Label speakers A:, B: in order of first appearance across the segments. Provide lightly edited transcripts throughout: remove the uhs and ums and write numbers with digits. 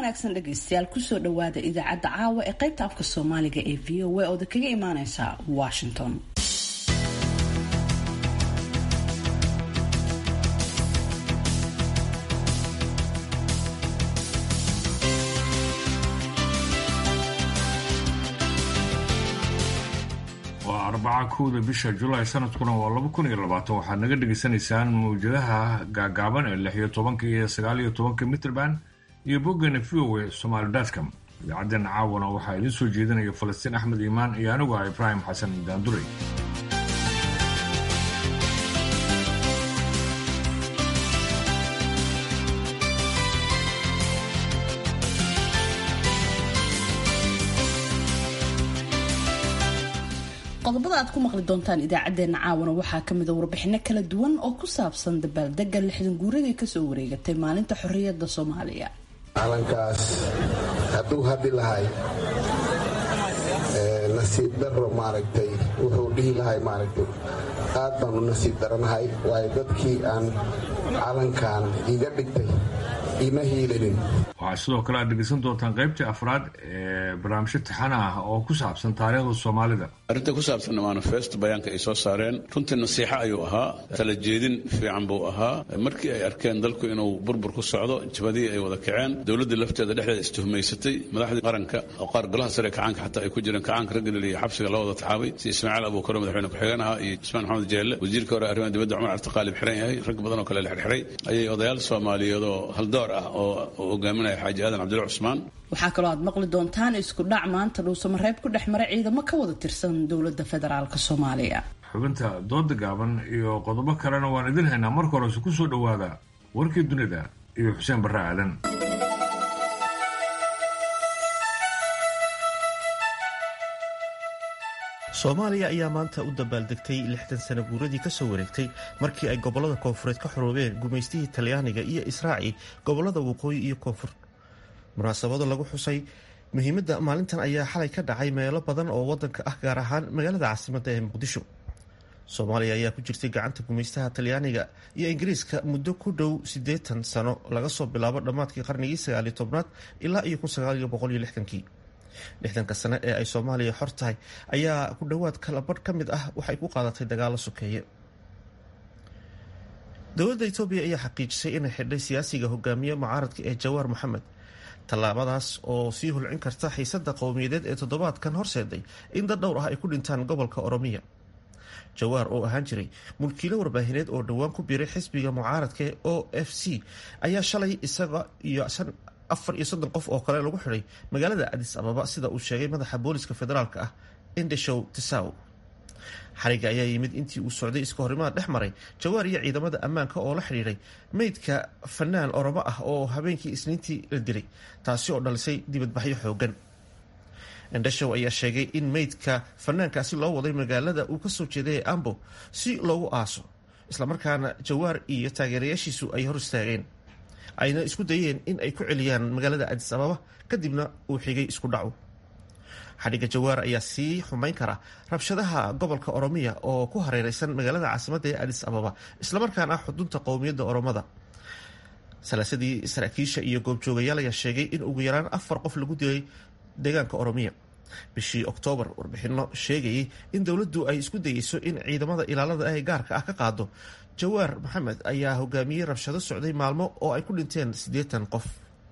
A: wanaagsan dhegaystayaal kusoo dhawaada idaacadda caawa ee qaybta afka Soomaaliga ee VOA oo kaga imaaneysa Washington.
B: waa 4 bisha July sanadkuna waa 2020 waxaad naga dhageysanaysaan mawjadaha gaagaaban ee 16 iyo 19 Mitrband iyo boggeena VOA Somali.com. idaacaddan caawana waxaa idin soo jeedinaya Falastiin Axmed Iimaan iyo anigu ah Ibrahim Xasan Daanduray.
A: qodobada aad ku maqli doontaan idaacadeena caawana waxaa kamid ah warbixino kala duwan oo ku saabsan dabaaldega 60 guuradii kasoo wareegatay maalinta xorriyadda Soomaaliya.
C: calankaas hadduu haddi lahay nasiib darro maaragtay wuxuu dhihi lahay maaragtay aad baan u nasiib daranahay waayo dadkii aan calankan iga dhigtay ima hiilanin.
B: waxaa sidoo kale aad dhegeysan doontaan qaybtii afraad ee barnaamijyo taxana ah oo ku saabsan taariikhda Soomaalida.
D: arrinta ku saabsan manifesto bayaanka ay soo saareen runtii nasiixa ayuu ahaa, kala jeedin fiican buu ahaa. markii ay arkeen dalku inuu burbur ku socdo, jabadii ay wada kaceen, dowladda lafteeda dhexdeeda istuhumaysatay, madaxdii qaranka oo qaar golaha sare kacaanka xataa ay ku jireen, kacaanka raggalil iyo xabsiga la wada taxaabay, si Ismaaciil Abuukar madaxweyne ku-xigeenaha iyo Ismaan Maxamed Jeelle wasiirka hore arrimaha dibadda Cumar Cabdiqaalib xiran yahay, rag badan oo kale la xirxiray, ayay odayaal Soomaaliyeed oo haldoor ah oo hogaaminaya Xaaji Aadan Cabdulla Cusmaan.
A: waxaa kaloo aad maqli doontaan isku dhac maanta dhuusamareeb ku dhex maray ciidamo ka wada tirsan dowladda federaalka Soomaaliya.
B: xubinta dooda gaaban iyo qodobo kalena waan idin haynaa. marka hore ku soo dhawaada warkii dunida iyo Xuseen Barre Aadan.
E: Soomaaliya ayaa maanta u dabaaldegtay 60 sano guuradii ka soo wareegtay markii ay gobollada koonfureed ka xoroobeen gumaystihii Talyaaniga iyo Israaci gobollada waqooyi iyo koonfur. munaasabado lagu xusay muhiimadda maalintan ayaa xalay ka dhacay meelo badan oo waddanka ah, gaar ahaan magaalada caasimadda ee Muqdisho. Soomaaliya ayaa ku jirtay gacanta gumaystaha Talyaaniga iyo Ingiriiska muddo ku dhow 80 sano laga soo bilaabo dhammaadkii qarnigii 19aad ilaa 1960kii. 60 sano ee ay Soomaaliya xor tahay ayaa ku dhowaad kala badh ka mid ah waxay ku qaadatay dagaallo sokeeye. dowladda Itoobiya ayaa xaqiijisay inay xidhay siyaasiga hogaamiye mucaaradka ee Jawaar Maxamed. tallaabadaas oo sii hulcin karta xiisadda qowmiyadeed ee toddobaadkan horseeday in dad dhowr ah ay ku dhintaan gobolka Oromiya. Jawaar oo ahaan jiray mulkiile warbaahineed oo dhowaan ku biiray xisbiga mucaaradka OFC ayaa shalay isaga iyo 34 qof oo kale lagu xidhay magaalada Addis Ababa, sida uu sheegay madaxa booliska federaalka ah Indeshow Tisau. xariga ayaa yimid intii uu socday iska horimaad dhex maray Jawaar iyo ciidamada ammaanka oo la xidhiidhay meydka fanaan Oromo ah oo habeenkii Isniintii la dilay, taasi oo dhalisay dibadbaxyo xoogan. Indeshow ayaa sheegay in meydka fanaankaasi loo waday magaalada uu ka soo jeeday ee Ambo si loogu aaso, islamarkaana Jawaar iyo taageerayaashiisu ay hor istaageen, ayna isku dayeen in ay ku celiyaan magaalada Addis Ababa, kadibna uu xigay isku dhacu. xadhigga Jawaar ayaa sii xumayn kara rabshadaha gobolka Oromiya oo ku hareeraysan magaalada caasimadda ee Addis Ababa, islamarkaana xudunta qowmiyadda Oromada. salaasadii saraakiisha iyo goobjoogayaal ayaa sheegay in ugu yaraan 4 qof lagu dilay deegaanka Oromiya. bishii Oktoobar, warbixino sheegayay in dowladdu ay isku dayeyso in ciidamada ilaalada ee gaarka ah ka qaado Jawaar Maxamed ayaa hogaamiyey rabshado socday maalmo oo ay ku dhinteen 80 qof.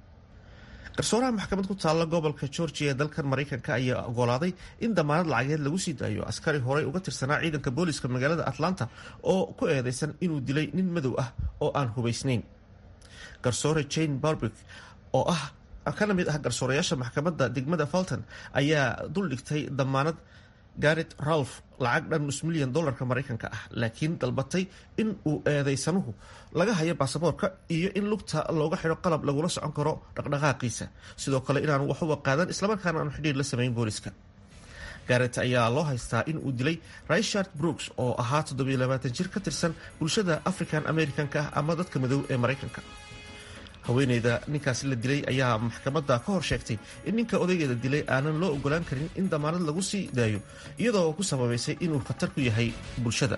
E: garsooraha maxkamad ku taalla gobolka Georgia ee dalkan Mareykanka ayaa ogolaaday in damaanad lacageed lagu sii daayo askari horey uga tirsanaa ciidanka booliska magaalada Atlanta oo ku eedeysan inuu dilay nin madow ah oo aan hubaysnayn. garsoore Jane Barbic oo kana mid ah garsoorayaasha maxkamadda degmada Fulton ayaa dul dhigtay damaanad Garrett Ralph lacag dhan $1 milyan Mareykanka ah, laakiin dalbatay in uu eedeysanuhu laga hayo baasaboorka iyo in lugta looga xidho qalab lagula socon karo dhaqdhaqaaqiisa, sidoo kale inaanu waxuba qaadan islamarkaana aanu xidhiir la samayn booliska. Garrett ayaa loo haystaa in uu dilay Richard Brooks oo ahaa 27 jir ka tirsan bulshada African Americanka ah ama dadka madow ee Mareykanka. haweeneyda ninkaasi la dilay ayaa maxkamadda ka hor sheegtay in ninka odaygeeda dilay aanan loo ogolaan karin in damaanad lagu sii daayo, iyadoo ku sababaysay inuu khatar ku yahay bulshada.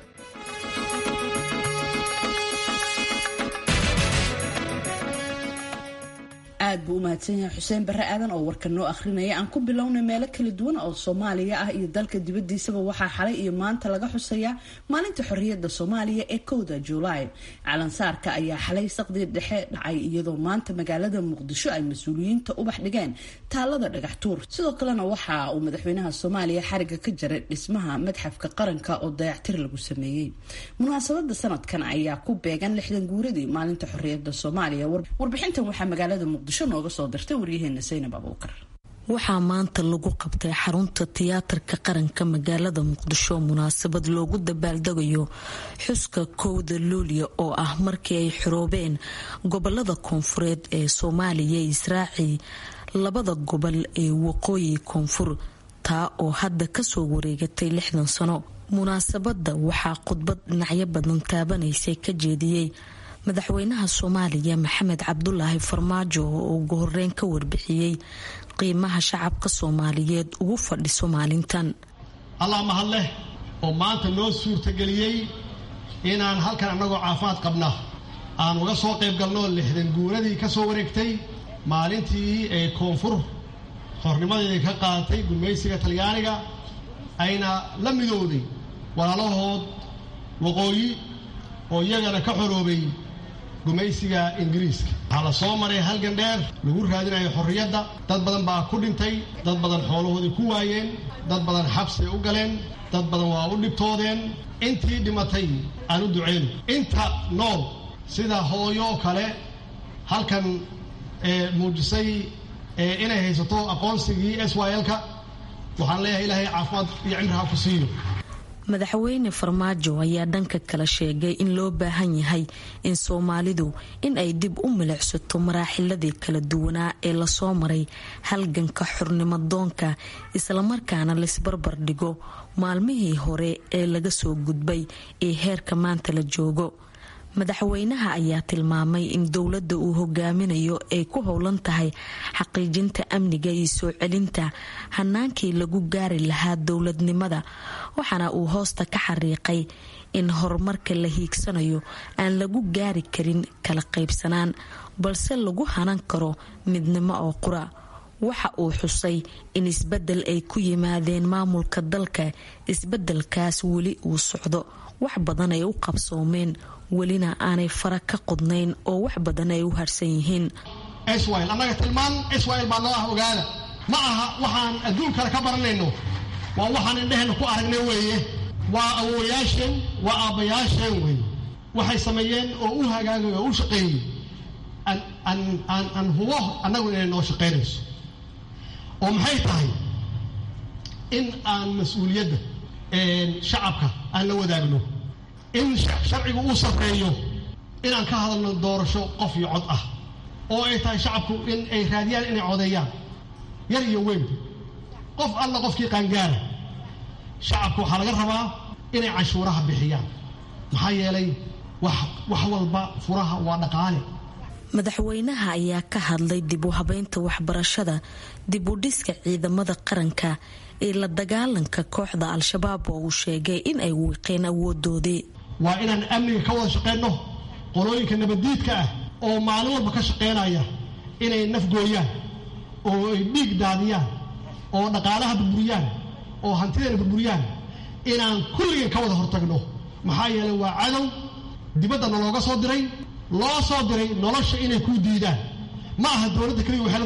A: aad buu u mahadsan yahay xuseen barre aadan oo warka noo akhrinaya. aan ku bilownay meelo kala duwan oo Soomaaliya ah iyo dalka dibadiisaba waxaa xalay iyo maanta laga xusayaa maalinta xorriyadda Soomaaliya ee 1 Juulaay. calansaarka ayaa xalay saqdi dhexe dhacay iyadoo maanta magaalada Muqdisho ay mas'uuliyiinta ubax dhigeen taalada dhagax tuur. sidoo kalena waxa uu madaxweynaha Soomaaliya xariga ka jaray dhismaha madxafka qaranka oo dayactir lagu sameeyay. munaasabada sanadkan ayaa ku beegan 60 guuradii maalinta xorriyadda Soomaaliya. warbixintan waxaa magaalada Muqdisho nooga soo dirtay waryaheena Zainab Abuukar.
F: waxaa maanta lagu qabtay xarunta tiyaatarka qaranka magaalada Muqdisho munaasabad loogu dabaaldegayo xuska 1 Luulyo oo ah markii ay xoroobeen gobolada koonfureed ee Soomaaliya Israaci labada gobol ee waqooyi koonfur taa oo hadda kasoo wareegatay 60 sano. munaasabada waxaa khudbad dhinacyo badan taabanaysay ka jeediyey madaxweynaha Soomaaliya Maxamed Cabdulaahi Farmaajo oo ugu horeyn ka warbixiyey qiimaha shacabka Soomaaliyeed ugu fadhiso maalintan.
G: Allah mahad leh oo maanta noo suurtageliyay inaan halkan anagoo caafimaad qabna aan uga soo qayb galno 60 guuradii ka soo wareegtay maalintii ee koonfur xornimadii ka qaadatay gumaysiga Talyaaniga ayna la midowday walaalahood waqooyi oo iyagana ka xoroobay gumaysiga Ingiriiska. waxaa la soo maray halgan dheer lagu raadinayo xorriyadda. dad badan baa ku dhintay, dad badan xoolahoodii ku waayeen, dad badan xabsi u galeen, dad badan waa u dhibtoodeen. intii dhimatay aan u duceyno. inta nool sida hooyo kale halkan muujisay inay haysato aqoonsigii SYL-ka waxaan leeyahay ilaahay caafimaad iyo cimri ha ku siiyo.
F: madaxweyne Farmaajo ayaa dhanka kale sheegay in loo baahan yahay in Soomaalidu in ay dib u milicsato maraaxiladii kala duwanaa ee la soo maray halganka xornimadoonka isla markaana la isbarbar dhigo maalmihii hore ee laga soo gudbay ee heerka maanta la joogo. madaxweynaha ayaa tilmaamay in dowladda uu hogaaminayo ay ku howlan tahay xaqiijinta amniga iyo soo celinta hanaankii lagu gaari lahaa dowladnimada waxaana uu hoosta ka xariiqay in horumarka la hiigsanayo aan lagu gaari karin kala qaybsanaan balse lagu hanan karo midnimo oo qura. waxa uu xusay in isbedel ay ku yimaadeen maamulka dalka, isbedelkaas weli uu socdo, wax badan ay u qabsoomeen, welina aanay fara ka qodnayn oo wax badan ay u harsan yihiin.
G: SYL annaga tilmaan SYL baa noo ah ogaada. ma aha waxaan adduunkale ka baranayno, waa waxaan indheheenna ku aragnay weeye. waa awoowayaasheen, waa aabbayaasheen weeye. waxay sameeyeen oo u hagaagay oo u shaqeeyey aan hubo annagu inay noo shaqaynayso. oo maxay tahay in aan mas-uuliyadda shacabka aan la wadaagno, in sharcigu uu safreeyo, inaan ka hadalno doorasho qof iyo cod ah oo ay tahay shacabku in ay raadiyaan inay codeeyaan yar iyo weyn. qof alla qofkii qaangaara shacabku waxaa laga rabaa inay canshuuraha bixiyaan maxaa yeelay wax walba furaha waa dhaqaale.
F: madaxweynaha ayaa ka hadlay dib u habeynta waxbarashada, dib u dhiska ciidamada qaranka ee la dagaalanka kooxda Al-Shabaab oo uu sheegay in ay wiiqeen awoodoodii.
G: waa inaan amniga ka wada shaqeyno qolooyinka nabadiidka ah oo maalin walba ka shaqeynaya inay nafgooyaan oo ay dhiig daadiyaan oo dhaqaalaha burburiyaan oo hantideena burburiyaan inaan kulligeen ka wada hortagno maxaa yeelay waa cadow dibadda nalooga soo diray, loo soo diray nolosha inay ku diidaan. ma aha dowladda kaliya waxay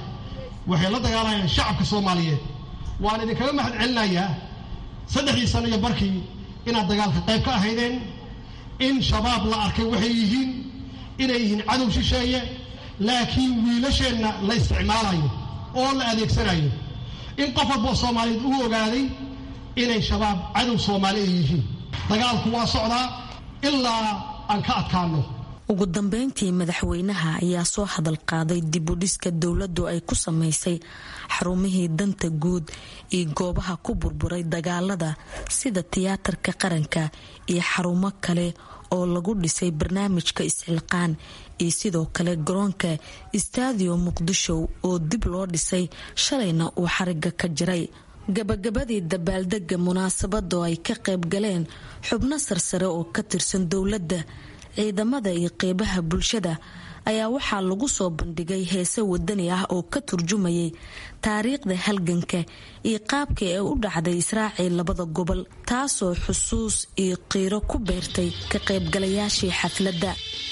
G: la dagaalayaan shacabka Soomaaliyeed. waan idinkaga mahad celinayaa 3 sano iyo barkii inaad dagaalka qayb ka ahaydeen, in shabaab la arkay waxay yihiin inay yihiin cadow shisheeye, laakiin wiilasheenna la isticmaalayo oo la adeegsanayo. in qof walba Soomaaliyeed uu ogaaday inay shabaab cadow Soomaali yihiin. dagaalku waa socdaa ilaa aan ka adkaano.
F: ugu dambeyntii madaxweynaha ayaa soo hadal qaaday dib u dhiska dowladdu ay ku samaysay xarumihii danta guud iyo goobaha ku burburay dagaalada sida tiyaatarka qaranka iyo xarumo kale oo lagu dhisay barnaamijka isxilqaan iyo sidoo kale garoonka Stadium Muqdisho oo dib loo dhisay shalayna uu xariga ka jiray. gabagabadii dabaaldega munaasabada oo ay ka qayb galeen xubno sarsare oo ka tirsan dowladda, ciidamada iyo qeybaha bulshada ayaa waxaa lagu soo bandhigay heese wadani ah oo ka turjumayay taariikhda halganka iyo qaabka ee u dhacday israaciil labada gobol, taasoo xusuus iyo qiiro ku beertay ka qaybgalayaashii xafladda.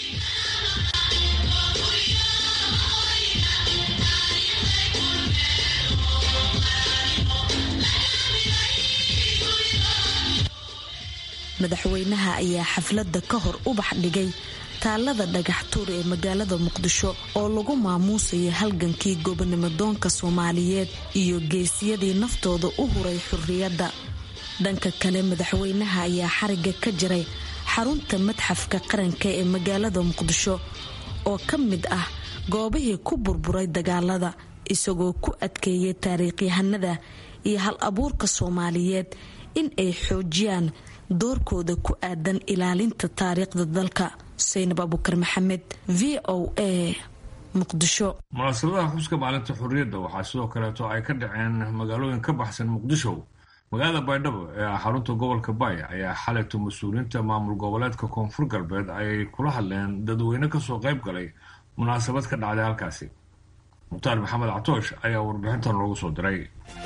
F: madaxweynaha ayaa xafladda ka hor ubax dhigay taalada dhagax tuur ee magaalada muqdisho oo lagu maamuusayay halgankii gobonimo-doonka Soomaaliyeed iyo geesiyadii naftooda u huray xurriyadda. dhanka kale madaxweynaha ayaa xariga ka jiray xarunta madxafka qaranka ee magaalada muqdisho oo ka mid ah goobihii ku burburay dagaalada, isagoo ku adkeeyay taariikhyahanada iyo hal-abuurka Soomaaliyeed in ay xoojiyaan doorkooda ku aadan ilaalinta taariikhda dalka. Saynab Abukar Maxamed, VOA, Muqdisho.
B: munaasabadaha xuska maalinta xurriyadda waxaa sidoo kaleeto ay ka dhaceen magaalooyin ka baxsan Muqdisho. magaalada Baydhabo ee xarunta gobolka Bay ayaa xalayto mas'uuliyiinta maamul goboleedka Koonfur Galbeed ay kula hadleen dadweyne ka soo qayb galay munaasabad ka dhacday halkaasi. Mukhtaar Maxamed Catoosh ayaa warbixintan loogu soo diray.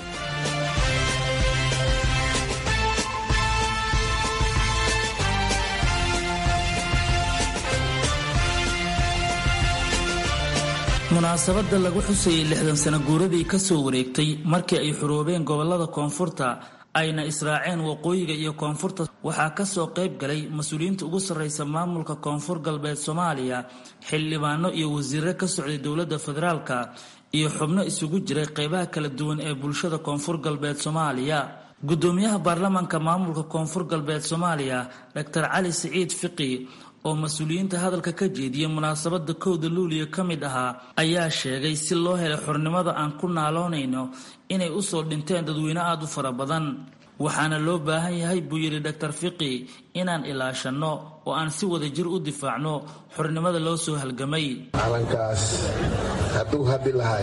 H: munaasabada lagu xusayay 60 sano guuradii ka soo wareegtay markii ay xuroobeen gobolada koonfurta ayna israaceen waqooyiga iyo koonfurta waxaa ka soo qayb galay mas'uuliyiinta ugu sarreysa maamulka Koonfur Galbeed Soomaaliya, xildhibaano iyo wasiirro ka socday dowladda federaalka iyo xubno isugu jiray qaybaha kala duwan ee bulshada Koonfur Galbeed Soomaaliya. gudoomiyaha baarlamaanka maamulka Koonfur Galbeed Soomaaliya Dr. Cali Saciid Fiqi oo mas'uuliyiinta hadalka ka jeediyay munaasabada 1 Luulyo ka mid ahaa ayaa sheegay si loo helo xornimada aan ku naaloonayno inay u soo dhinteen dadweyne aad u fara badan, waxaana loo baahan yahay buu yiri Dr. Fiqi inaan ilaashano oo aan si wada jir u difaacno xornimada loo soo halgamay.
C: calankaas hadduu haddi lahay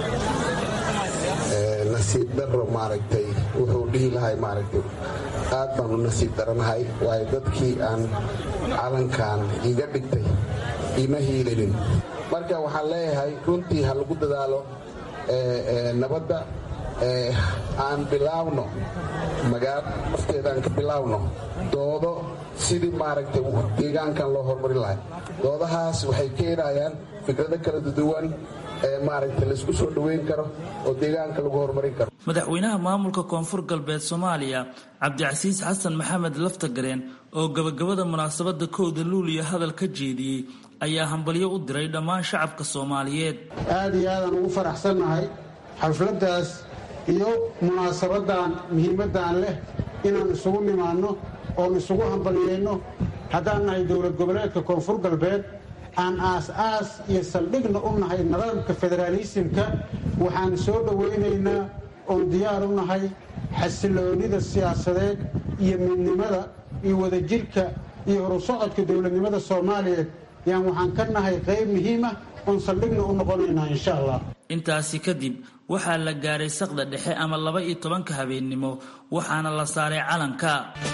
C: nasiib darro maaragtay wuxuu dhihi lahay maaragtay aad baan u nasiib daranahay, waayo dadkii aan calankan iga dhigtay ima hiilinin. marka waxaan leeyahay runtii ha lagu dadaalo nabadda, aan bilaawno magaalada nafteedaan ka bilaawno doodo sidii maaragtay deegaankan loo horumarin lahay. doodahaas waxay keenayaan fikrado kala duwan maaragtay laisku soo dhaweyn karo oo deegaanka lagu horumarin karo.
H: madaxweynaha maamulka Koonfur Galbeed Soomaaliya Cabdicasiis Xasan Maxamed Laftagareen oo gabagabada munaasabada 1 Luulyo hadal ka jeediyay ayaa hambalyo u diray dhammaan shacabka Soomaaliyeed.
I: aad iyo aad aan ugu faraxsanahay xafladaas iyo munaasabadan muhiimadan leh inaan isugu nimaano oo isugu hambalyeeno haddaan nahay dowlad goboleedka Koonfur Galbeed aan aas iyo saldhigna u nahay nidaamka federaalisimka. waxaan soo dhaweynaynaa oo diyaar u nahay xasiloonida siyaasadeed iyo midnimada iyo wadajirka iyo horusocodka dowladnimada Soomaaliyeed yaan waxaan ka nahay qayb muhiim ah oo saldhigna u noqonaynaa insha Allah.
H: intaasi kadib waxaa la gaaray saqda dhexe ama 12 habeenimo waxaana la saaray calanka.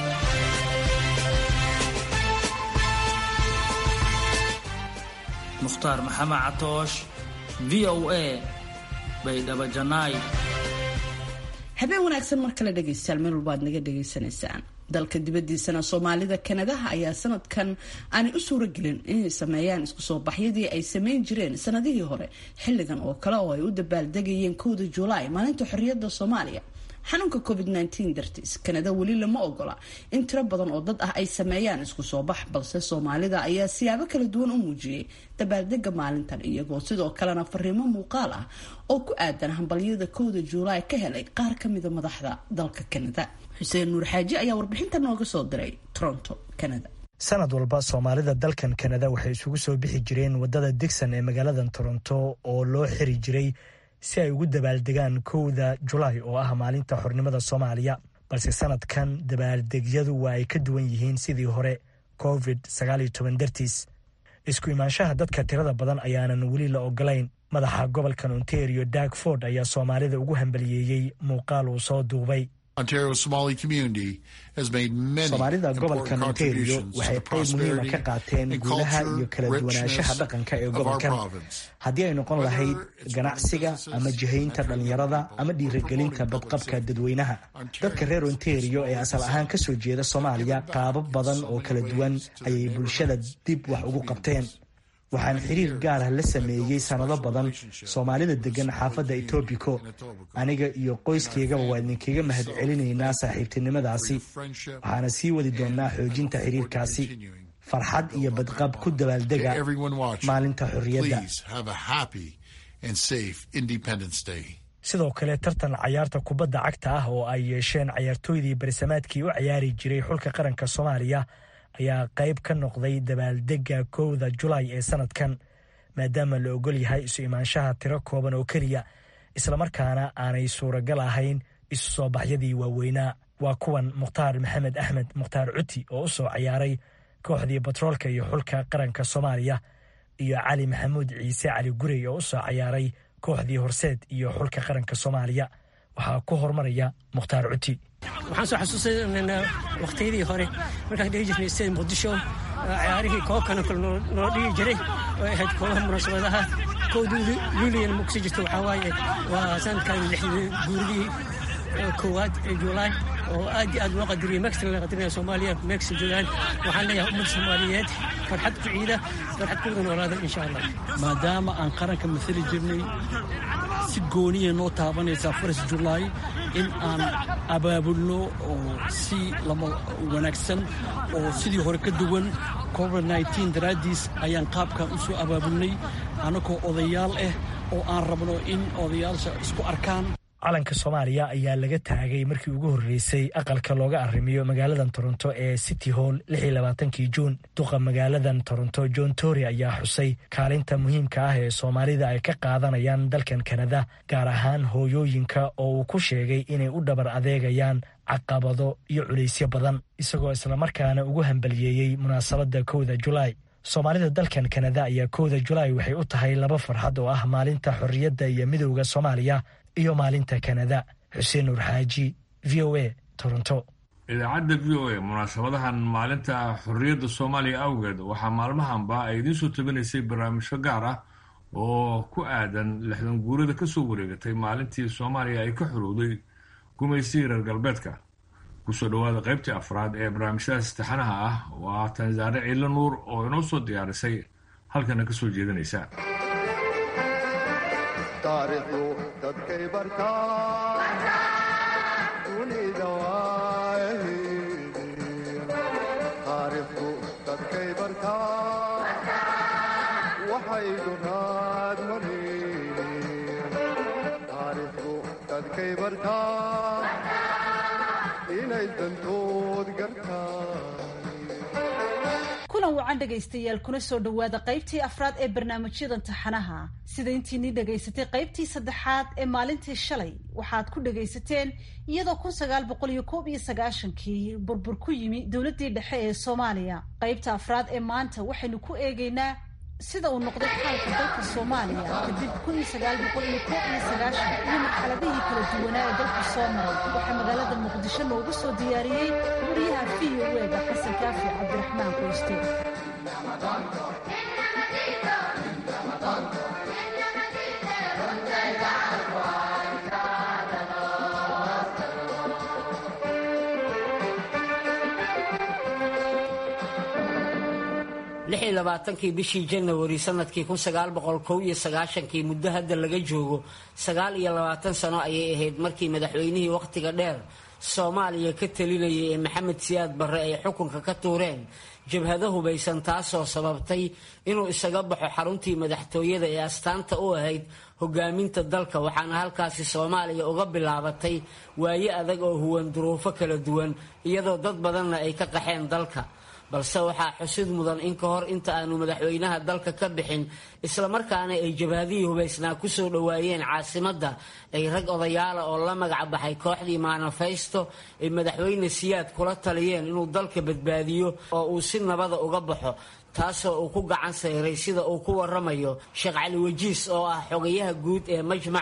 H: Mukhtaar Maxamed Catoosh, VOA, Baydhabo Janaay.
A: habeen wanaagsan mar kale dhegaystayaal meel walba aad naga dhegaysanaysaan. dalka dibadiisana Soomaalida Kanadaha ayaa sanadkan aanay u suuragelin inay sameeyaan isku soo baxyadii ay sameyn jireen sanadihii hore xilligan oo kale oo ay u dabaaldegayeen 1 Juulaay maalinta xorriyadda Soomaaliya. xanuunka COVID-19 dartiis Kanada weli lama ogola in tiro badan oo dad ah ay sameeyaan isku soo bax, balse Soomaalida ayaa siyaabo kala duwan u muujiyay dabaaldega maalintan, iyagoo sidoo kalena fariimo muuqaal ah oo ku aadan hambalyada 1 Juulaay ka helay qaar ka mid ah madaxda dalka Kanada. Xuseen Nuur Xaaji ayaa warbixinta nooga soo diray Toronto, Kanada.
J: sanad walba Soomaalida dalkan Kanada waxay isugu soo bixi jireen wadada Dixon ee magaalada Toronto oo loo xiri jiray si ay ugu dabaaldegaan 1 Juulaay oo ah maalinta xornimada Soomaaliya. balse sanadkan dabaaldegyadu waa ay ka duwan yihiin sidii hore COVID-19 dartiis. isku imaanshaha dadka tirada badan ayaanan weli la ogolayn. madaxa gobolkan Ontario Doug Ford ayaa Soomaalida ugu hambaliyeeyay muuqaal uu soo duubay. soomaalida gobolkan ontario waxay qayb muhiima ka qaateen guulaha iyo kala duwanaanshaha dhaqanka ee gobolkan haddii ay noqon lahayd ganacsiga ama jihaynta dhallinyarada ama dhiirigelinta badqabka dadweynaha dadka reer ontario ee asal ahaan kasoo jeeda soomaaliya qaabab badan oo kala duwan ayay bulshada dib wax ugu qabteen waxaan xiriir gaar ah la sameeyey sanado badan soomaalida degan xaafadda etobico aniga iyo qoyskeygaba waa idinkaga mahad celinaynaa saaxiibtinimadaasi waxaana sii wadi doonaa xoojinta xiriirkaasi farxad iyo badqab ku dabaaldega maalinta xorriyadda sidoo kale tartan cayaarta kubadda cagta ah oo ay yeesheen cayaartooydii barisamaadkii u ciyaari jiray xulka qaranka soomaaliya ayaa qayb ka noqday dabaaldega 1 Julaay ee sanadkan maadaama la ogol yahay isu imaanshaha tiro kooban oo keliya islamarkaana aanay suuragal ahayn isu soo baxyadii waaweynaa waa kuwan mukhtaar maxamed axmed mukhtaar cuti oo u soo ciyaaray kooxdii batroolka iyo xulka qaranka soomaaliya iyo cali maxamuud ciise cali gurey oo u soo ciyaaray kooxdii horseed iyo xulka qaranka soomaaliya waxaa ku hormaraya mukhtaar cuti
K: waxaan soo xasuusanaynaa waqtiyadii hore markaan dhihi jirnay sida muqdisho ciyaarihii koobkana kale noo dhihi jiray oo ahayd koobaha munaasabadaha kowdii luuliyana ma kusii jirto waxaa waaye waa sanadkan guuridii 1 Julaay oo aad iyo aad loo qadiriyay mexico la qadirinayo soomaaliya mexico joogaan waxaan leeyahay ummadda soomaaliyeed farxad ku ciida farxad kuwada noolaada insha allah
L: maadaama aan qaranka masali jirnay si gooniya noo taabanaysaa 1 Julaay in aan abaabulno oo si lama wanaagsan oo sidii hore ka duwan COVID-19 daraaddiis ayaan qaabkan u soo abaabulnay anagoo odayaal ah oo aan rabno in odayaasha isku arkaan
J: calanka soomaaliya ayaa laga taagay markii ugu horreysay aqalka looga arrimiyo magaaladan toronto ee city hall 26 juun duqa magaaladan toronto john tory ayaa xusay kaalinta muhiimka ah ee soomaalida ay ka qaadanayaan dalkan kanada gaar ahaan hooyooyinka oo uu ku sheegay inay u dhabar adeegayaan caqabado iyo culaysyo badan isagoo islamarkaana ugu hambaliyeeyey munaasabadda 1 Julaay soomaalida dalkan kanada ayaa 1 Julaay waxay u tahay laba farxad oo ah maalinta xorriyadda iyo midowda soomaaliya iyo maalinta kanada xuseen nuur xaaji v o a toronto
B: idaacadda v o a munaasabadahan maalinta xorriyadda soomaaliya awgeed waxaa maalmahanba ay idiin soo tabinaysay barnaamijyo gaar ah oo ku aadan 60 guurada ka soo wareegatay maalintii soomaaliya ay ka xorowday gumaysigii reer galbeedka kusoo dhawaada qaybtii afraad ee barnaamijyadaas taxanaha ah waa tansaare ciilo nuur oo inoo soo diyaarisay halkana ka soo jeedinaysa
M: taariikhdu dadkay bartaan dunida taariikhdu dadkay bartaan waxay dunaad marin taariikhdu dadkay bartaan inay dantood gartaan
N: kulan wacan dhegaystayaal kuna soo dhowaada qaybtii afraad ee barnaamijyadan taxanaha sida intiinii dhagaysatay qaybtii saddexaad ee maalintii shalay waxaad ku dhagaysateen iyadoo 1991kii burbur ku yimi dowladdii dhexe ee soomaaliya qaybta afraad ee maanta waxaynu ku eegaynaa sida uu noqday xaalka dalka soomaaliya kadib 1991 iyo marxaladihii kala duwanaa ee dalka soo maray waxaa magaalada muqdisho loogu soo diyaariyey wariyaha v o a-da xasan kaafi cabdiraxmaan qoyste
O: 26 bishii January sanadkii 1991 muddo hadda laga joogo 29 sano ayay ahayd markii madaxweynihii waqtiga dheer Soomaaliya ka talinayay Maxamed Siyaad Barre ay xukunka ka tuureen jabhado hubaysan taasoo sababtay inuu isaga baxo xaruntii madaxtooyada ee astaanta u ahayd hogaaminta dalka waxaana halkaasi Soomaaliya uga bilaabatay waaye adag oo huwan duruufo kala duwan iyadoo dad badanna ay ka qaxeen dalka balse waxaa xusid mudan in ka hor inta aanu madaxweynaha dalka ka bixin isla markaana ay jabhadihii hubaysnaa ku soo dhowaayeen caasimadda ay rag odayaala oo la magac baxay kooxdii Manifesto ay madaxweyne Siyaad kula taliyeen inuu dalka badbaadiyo oo uu si nabada uga baxo taasoo uu ku gacan sayray sida uu ku waramayo Sheekh Cali Wajiis oo ah xogayaha guud ee majmaca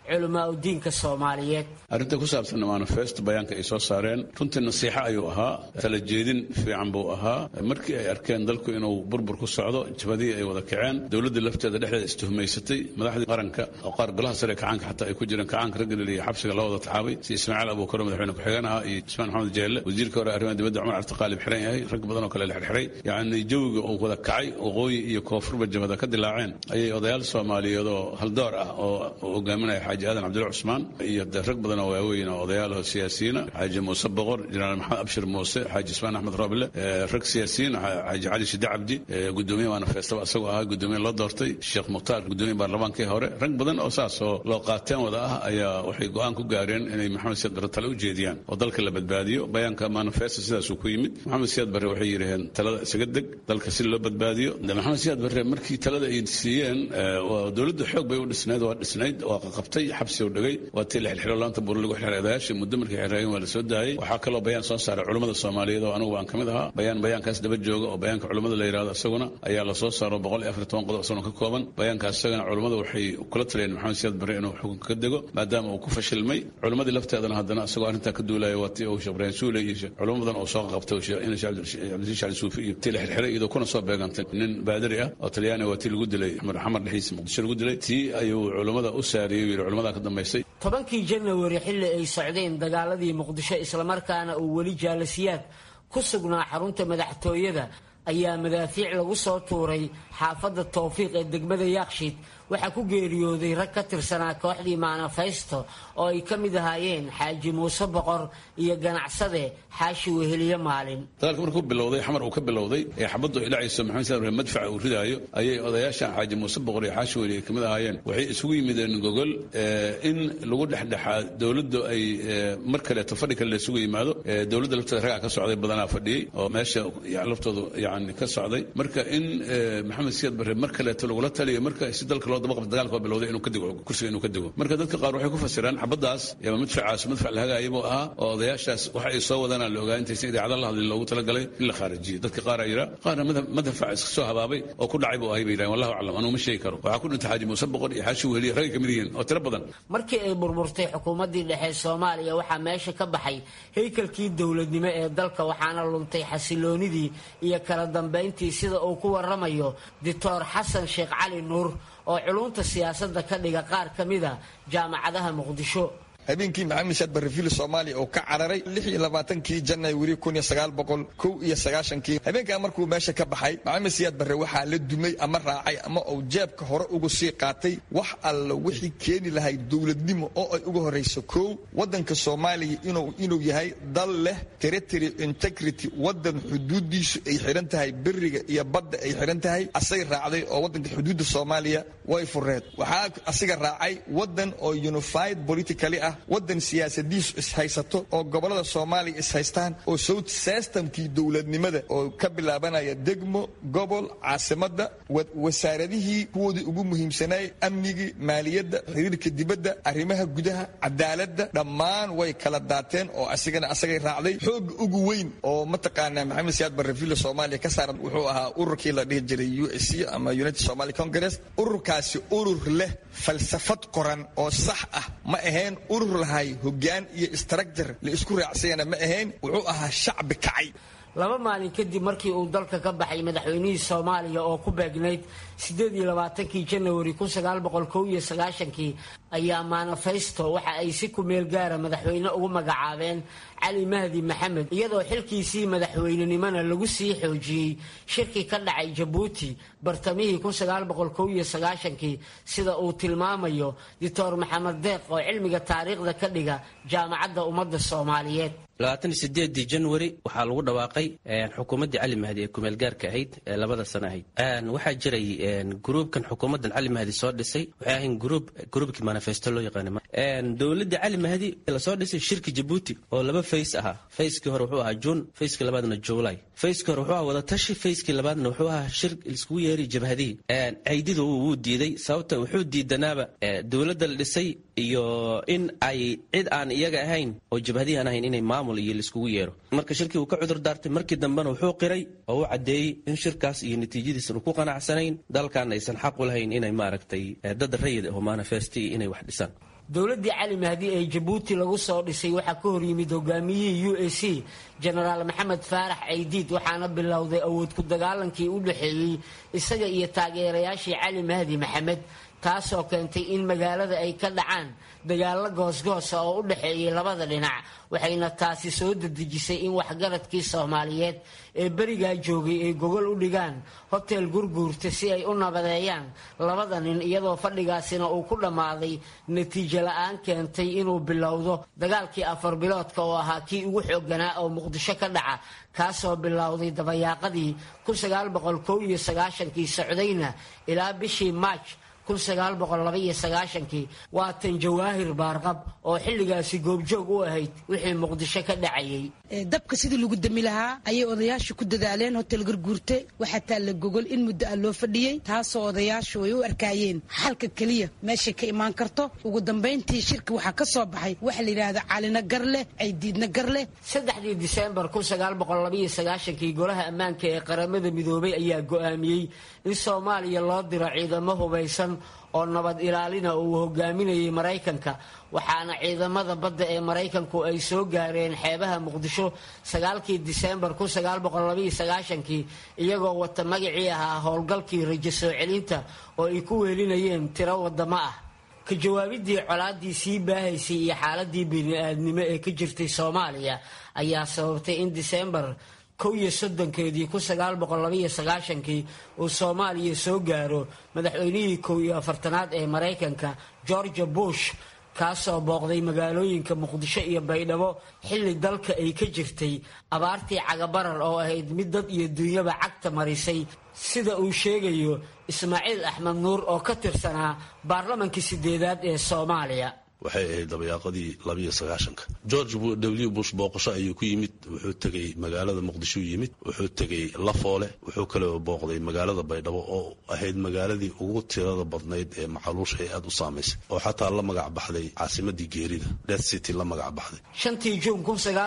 O: culamaa udiinka soomaaliyeed.
D: arrinta ku saabsan manifesto bayaanka ay soo saareen runtii nasiixo ayuu ahaa, tala jeedin fiican buu ahaa. markii ay arkeen dalku inuu burbur ku socdo, jabadii ay wada kaceen, dowladda lafteeda dhexdeeda istuhumaysatay, madaxdii qaranka oo qaar golaha sare kacaanka xataa ay ku jireen, kacaanka ragga la leeyahay xabsiga la wada taxaabay, si Ismaaciil Abuukar madaxweyne ku-xigeen ahaa iyo Ismaan Maxamed Jeelle wasiirka hore arrimaha dibadda Cumar Cabdi Qaalib xiran yahay, rag badan oo kale la xirxiray. yacni jawiga uu wada kacay, waqooyi iyo koonfurba jabada ka dilaaceen, ayay odayaal Soomaaliyeed oo haldoor ah oo hogaaminaya xaaji aadan cabdulla cusmaan iyo rag badan oo waaweyn oo odayaal oo siyaasiyiin ah, xaaji muuse boqor, jenaraal maxamed abshir muuse, xaaji ismaan axmed roobile, rag siyaasiyiin, xaaji cali shide cabdi, gudoomiye manifestaba asagoo ahaa gudoomiye loo doortay, sheekh mukhtaar gudoomiye baarlamaankii hore, rag badan oo saas oo loo qaateen wada ah ayaa waxay go'aan ku gaareen inay maxamed siyaad barre tale u jeediyaan oo dalka la badbaadiyo. bayaanka manifesto sidaasuu ku yimid. maxamed siyaad barre waxay yidhaheen talada isaga deg, dalka si loo badbaadiyo. maxamed siyaad barre markii talada ay siiyeen, dowladda xoog bay u dhisnayd, waa dhisnayd, waa qabtay, xabsi u dhigay, waa tii la xilxilo laanta buur lagu xilxilay odayaashii muddo markay xirraayeen waa la soo daayay. waxaa kaloo bayaan soo saaray culummada Soomaaliyeed oo anigu baan ka mid ahaa, bayaankaas daba jooga oo bayaanka culummada la yidhaahdo isaguna ayaa la soo saaro 114 qodob isaguna ka kooban. bayaankaas isagana culummada waxay kula taliyeen maxamed siyaad barre inuu xukunka ka dego maadaama uu ku fashilmay. culimmadii lafteedana haddana isagoo arrintaa ka duulaya waa tii uu Sheekh Ibraahim Suule iyo culummo badan oo soo qabtay Cabdilasiis Cali Suufi iyo tii la xirxiray iyadoo kuna soo beegantay nin baadari ah oo Talyaani waa tii lagu dilay xamar dhexdiisa Muqdisho lagu dilay. tii ayuu culummada u saariyey yiri culummada ka dambeysay
O: 10kii Janawari xilli ay socdeen dagaaladii Muqdisho islamarkaana uu weli jaalasiyaad ku sugnaa xarunta madaxtooyada ayaa madaafiic lagu soo tuuray xaafadda Tawfiiq ee degmada Yaaqshiid. waxaa ku geeriyooday rag ka tirsanaa kooxdii manifesto oo ay ka mid ahaayeen xaaji muuse boqor iyo ganacsade xaashi weheliye maalin.
D: dagaalka markuu bilowday xamar uu ka bilowday ee xabaddu ay dhacayso maxamed siyaad barre madfaca uu ridaayo ayay odayaashan xaaji muuse boqor iyo xaashi weheliye ka mid ahaayeen waxay isugu yimideen gogol in lagu dhexdhexaa dowladdu ay mar kaleeto fadhi kale la isugu yimaado. dowladda lafteeda ragaa ka socday badanaa fadhiyey oo meesha laftoodu yacni ka socday. marka in maxamed siyaad barre mar kaleeto lagula taliyo marka si dalka dagaalka bilowday inuu ka digo kursiga inuu ka digo. marka dadka qaar waxay ku fasiraan xabadaas ama madfacaas madfac la hagaayay buu ahaa oo odayaashaas waxa ay soo wadaan la ogaa intaysan idaacada la hadlin loogu talagalay in la khaarijiyo. dadka qaar ay yiraahdaan qaarna madfac iska soo habaabay oo ku dhacay buu ahay bay yiraahdaan wallahu a'lam anuu ma sheegi karo. waxaa ku dhintay xaaji muuse boqor iyo xaashi weheliye rag ka mid yihiin oo tiro badan.
O: markii ay burburtay xukuumaddii dhexe Soomaaliya waxaa meesha ka baxay haykalkii dowladnimo ee dalka waxaana luntay xasiloonidii iyo kala dambeyntii sida uu ku waramayo Dr. Xasan Sheekh Cali Nuur oo culunta siyaasadda ka dhiga qaar ka mid ah jaamacadaha Muqdisho.
P: habeenkii maxamed siyaad barre fil Soomaaliya oo ka cararay 26kii Janaayo 1990 habeenkaa markuu meesha ka baxay maxamed siyaad barre waxaa la dumay ama raacay ama uu jeebka hore ugu sii qaatay wax alla wixii keeni lahayd dowladnimo oo ay ugu horeyso koow wadanka Soomaaliya inuu yahay dal leh territory integrity, wadan xuduudiisu ay xiran tahay bariga iyo badda ay xiran tahay. asay raacday oo wadanka xuduudda Soomaaliya way fureed. waxaa asiga raacay wadan oo unified politically ah, wadan siyaasadiisu ishaysato oo gobolada Soomaaliya ishaystaan oo south systemkii dowladnimada oo ka bilaabanaya degmo gobol caasimada wasaaradihii kuwoodii ugu muhiimsanay amnigii maaliyadda xiriirka dibadda arrimaha gudaha cadaaladda dhammaan way kala daateen oo asagay raacday. xoog ugu weyn oo mataqaanaa maxamed siyaad barre fil Soomaaliya ka saaran wuxuu ahaa ururkii la dhihi jiray USC ama United Somali Congress. ururkaasi urur leh falsafad qoran oo sax ah ma ahayn urur lahay hoggaan iyo structure la isku raacsayna ma ahayn. wuxuu ahaa shacbi kacay.
O: 2 maalin kadib markii uu dalka ka baxay madaxweynihii Soomaaliya oo ku beegnayd 28kii Janaayo 1991 ayaa manifesto waxa ay si ku meel gaara madaxweyne ugu magacaabeen Cali Mahdi Maxamed iyadoo xilkiisii madaxweynenimada lagu sii xoojiyay shirki ka dhacay Djibouti bartamihii 1991 sida uu tilmaamayo Dr. Maxamed Deeq oo cilmiga taariikhda ka dhiga jaamacadda ummadda Soomaaliyeed.
Q: 28 Janaayo waxaa lagu dhawaaqay xukuumadda Cali Mahdi ee kumeel gaarka ahayd ee 2 sano ahayd. waxaa jiray groupkan xukuumaddan Cali Mahdi soo dhisay waxay ahayn groupkii manifesto loo yaqaan. dowladda Cali Mahdi la soo dhisay shirki Djibouti oo 2 phase ahaa. phase-kii hore wuxuu ahaa June, phase-kii labaadna July. phase-kii hore wuxuu ahaa wada tashi, phase-kii labaadna wuxuu ahaa shir isku yeeri jabhadii. ciididu wuu diiday sababta wuxuu diidanaaba dowladda la dhisay iyo in ay cid aan iyaga ahayn oo jabhadii aan ahayn inay maamul iyo iskugu yeero. marka shirkii uu ka cudur daartay markii dambena wuxuu qiray oo uu cadeeyay in shirkaas iyo natiijadiisa uu ku qanacsanayn dalkan aysan xaq u lahayn inay maaragtay dad rayid oo manifesti inay wax dhisaan.
O: dowladdii cali mahdi ee jabuuti lagu soo dhisay waxaa ka horyimid hogaamiyihii UAC jenaraal maxamed faarax caydiid waxaana bilowday awood ku dagaalankii u dhexeeyey isaga iyo taageerayaashii cali mahdi maxamed taasoo keentay in magaalada ay ka dhacaan dagaallo goosgoosa oo u dhexeeyay labada dhinac waxayna taasi soo dedejisay in waxgaradkii Soomaaliyeed ee barigaa joogay ay gogol u dhigaan hotel Gurguurta si ay u nabadeeyaan labada nin iyadoo fadhigaasina uu ku dhammaaday natiijo la'aan keentay inuu bilowdo dagaalkii 4 biloodka oo ahaa kii ugu xoogganaa oo Muqdisho ka dhaca kaasoo bilowday dabayaaqadii 1991 socdayna ilaa bishii March 1992 waa tan Jawaahir Baarqab oo xilligaasi goobjoog u ahayd wixii Muqdisho ka dhacayay
R: dabka sidii lagu dami lahaa ayay odayaashu ku dadaaleen hotel Gurguurte waxa taal la gogol in muddo loo fadhiyay taasoo odayaashu ay u arkayeen xalka kaliya meesha ka imaan karto ugu dambeyntii shirka waxa ka soo baxay waxa la yiraahdo calina garle ay diidna garle 3
O: December 1992 golaha ammaanka ee qaramada midoobay ayaa go'aamiyay in Soomaaliya loo diro ciidamo hubaysan oo nabad ilaalina uu hogaaminayay Mareykanka waxaana ciidamada badda ee Mareykanku ay soo gaareen xeebaha Muqdisho 9 December 1992 iyagoo wata magacii ahaa howlgalkii rajo soo celinta oo ay ku weelinayeen tiro wadamo ah ka jawaabidii colaadii sii baahaysay iyo xaaladii bini'aadnimo ee ka jirtay Soomaaliya ayaa sababtay in December 1992 uu Soomaaliya soo gaaro madaxweynihii 41aad ee Mareykanka George Bush kaasoo booqday magaalooyinka Muqdisho iyo Baydhabo xilli dalka ay ka jirtay abaartii cagabarar oo ahayd mid dad iyo dunyaba cagta marisay sida uu sheegayo Ismaaciil Axmed Nuur oo ka tirsanaa baarlamaanka 8aad ee Soomaaliya
S: waxay ahayd dabayaaqadii 92 George W Bush booqasho ayuu ku yimid wuxuu tagay magaalada Muqdisho yimid wuxuu tagay Lafoole wuxuu kale oo booqday magaalada Baydhabo oo ahayd magaaladii ugu tirada badnayd ee macaluusha ay aad u saameysay oo xataa la magac baxday caasimadii geerida Death City la magac baxday
O: 5 Juun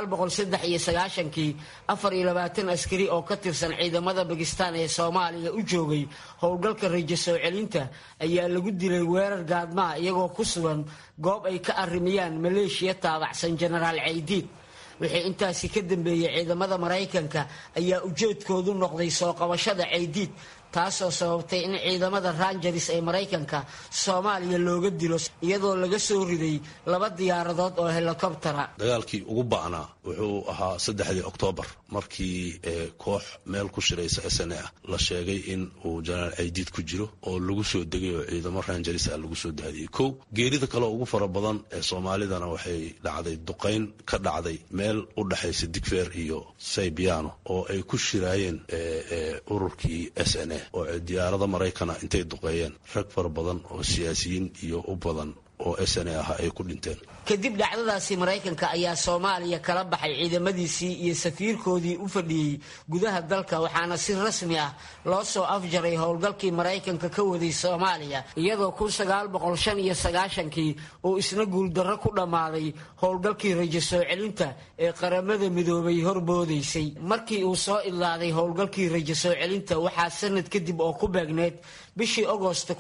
O: 1993 24 askari oo ka tirsan ciidamada Pakistan ee Soomaaliya u joogay howlgalka rajo soo celinta ayaa lagu dilay weerar gaadma iyagoo ku sugan goob ay ka arrimiyaan Maleeshiya taabacsan Generaal Caydiid wixii intaasi ka dambeeyay ciidamada Mareykanka ayaa ujeedkoodu noqday soo qabashada Caydiid taasoo sababtay in ciidamada Rangers ee Mareykanka Soomaaliya looga dilo iyadoo laga soo riday 2 diyaaradood oo helikobtara
S: dagaalkii ugu ba'naa wuxuu ahaa 3 Oktoobar markii koox meel ku shiraysa SNA la sheegay in uu Generaal Caydiid ku jiro oo lagu soo degay oo ciidamo Rangers lagu soo daadiyay geerida kale ugu fara badan ee Soomaalidana waxay dhacday duqeyn ka dhacday meel u dhaxaysa Digfeer iyo Saybiano oo ay ku shiraayeen ururkii SNA oo diyaarada Mareykan intay duqeeyeen rag fara badan oo siyaasiyiin iyo u badan oo SNA ah ay ku dhinteen
O: kadib dhacdadaasi Mareykanka ayaa Soomaaliya kala baxay ciidamadiisii iyo safiirkoodii u fadhiyay gudaha dalka waxaana si rasmi ah loo soo afjaray howlgalkii Mareykanka ka waday Soomaaliya iyadoo 1995 uu isna guuldarro ku dhamaaday howlgalkii rajo soo celinta ee qaramada midoobay horboodaysay markii uu soo ilaaday howlgalkii rajo soo celinta waxaa sanad kadib oo ku beegneed bishii August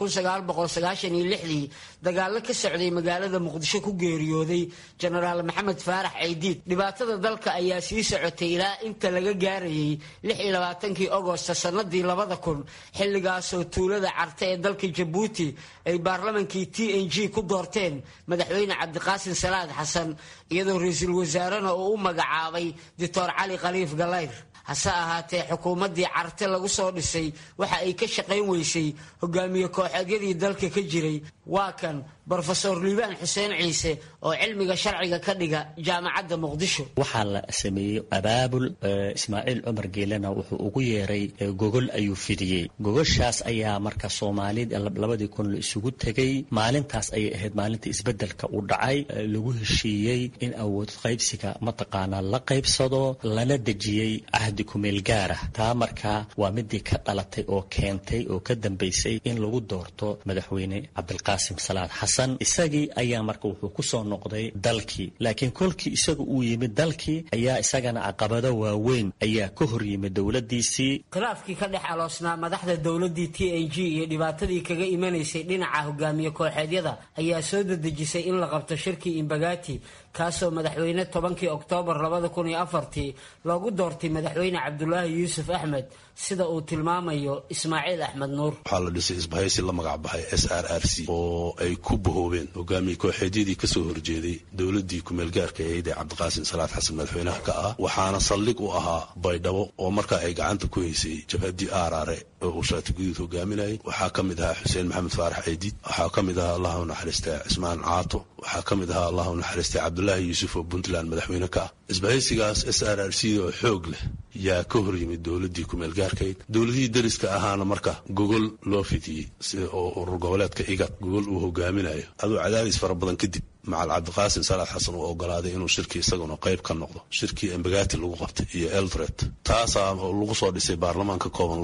O: 1996 dagaalo ka socday magaalada Muqdisho ku geeriyooday Generaal Maxamed Faarax Caydiid dhibaatada dalka ayaa sii socotay ilaa inta laga gaarayay 26 August sanadii 2000 xilligaasoo tuulada Carte ee dalka Jabuuti ay baarlamaankii TNG ku doorteen madaxweyne Cabdiqaasim Salaad Xasan iyadoo ra'iisul wasaarena uu u magacaabay Dr. Cali Khaliif Galayr hase ahaatee xukuumaddii Carte lagu soo dhisay waxa ay ka shaqayn weysay hogaamiye kooxeedyadii dalka ka jiray waa kan Professor Liibaan Xuseen Ciise oo cilmiga sharciga ka dhiga jaamacadda Muqdisho
T: waxaa la sameeyay abaabul Ismaaciil Cumar Geelana wuxuu ugu yeeray gogol ayuu fidiyay gogoshaas ayaa marka Soomaalida 2000 la isugu tagay maalintaas ay ahayd maalintii isbedelka u dhacay lagu heshiiyay in awood qaybsiga mataqaana la qaybsado lana dejiyay ahdi kumeel gaar ah taa marka waa midii ka dhalatay oo keentay oo ka dambeysay in lagu doorto madaxweyne Cabdiqaasim Salaad Xasan xasan isagii ayaa marka wuxuu ku soo noqday dalkii, laakiin kolkii isaga uu yimid dalkii ayaa isagana caqabado waaweyn ayaa ka hor yimid dowladiisii.
O: khilaafkii ka dhex aloosnaa madaxda dowladii TNG iyo dhibaatadii kaga imanaysay dhinaca hogaamiye kooxeedyada ayaa soo dedejisay in la qabto shirkii Imbagati kaasoo madaxweyne 10 Oktoobar 2004 loogu doortay madaxweyne Cabdullaahi Yuusuf Axmed sida uu tilmaamayo Ismaaciil Axmed Nuur.
S: waxaa la dhisay isbahaysi la magac baxay SRRC oo ay ku bahoobeen hogaamiye kooxeedyadii ka soo horjeeday dowladii ku meel gaarka ahayd ee Cabdiqaasim Salaad Xasan madaxweynaha ka ah, waxaana saldhig u ahaa Baydhabo oo markaa ay gacanta ku haysay jabhadii Aaraare oo uu Shaati Guduud hogaaminayay. waxaa ka mid ahaa Xuseen Maxamed Faarax Ciidid, waxaa ka mid ahaa Allahu naxariistay Cismaan Caato, waxaa ka mid ahaa Allahu naxariistay Cabdullaahi Yuusuf oo Puntland madaxweyne ka ah. isbahaysigaas SRRC oo xoog leh yaa ka hor yimid dowladii ku meel gaarkayd. dowladihii dariska ahaana marka gogol loo fidiyey sida oo urur goboleedka IGAD gogol uu hogaaminayo. aduu cadaadis fara badan kadib macal Cabdiqaasim Salaad Xasan uu ogolaaday inuu shirkii isaguna qayb ka noqdo. shirkii Embagati lagu qabtay iyo Eldoret taasaa lagu soo dhisay baarlamaanka kooban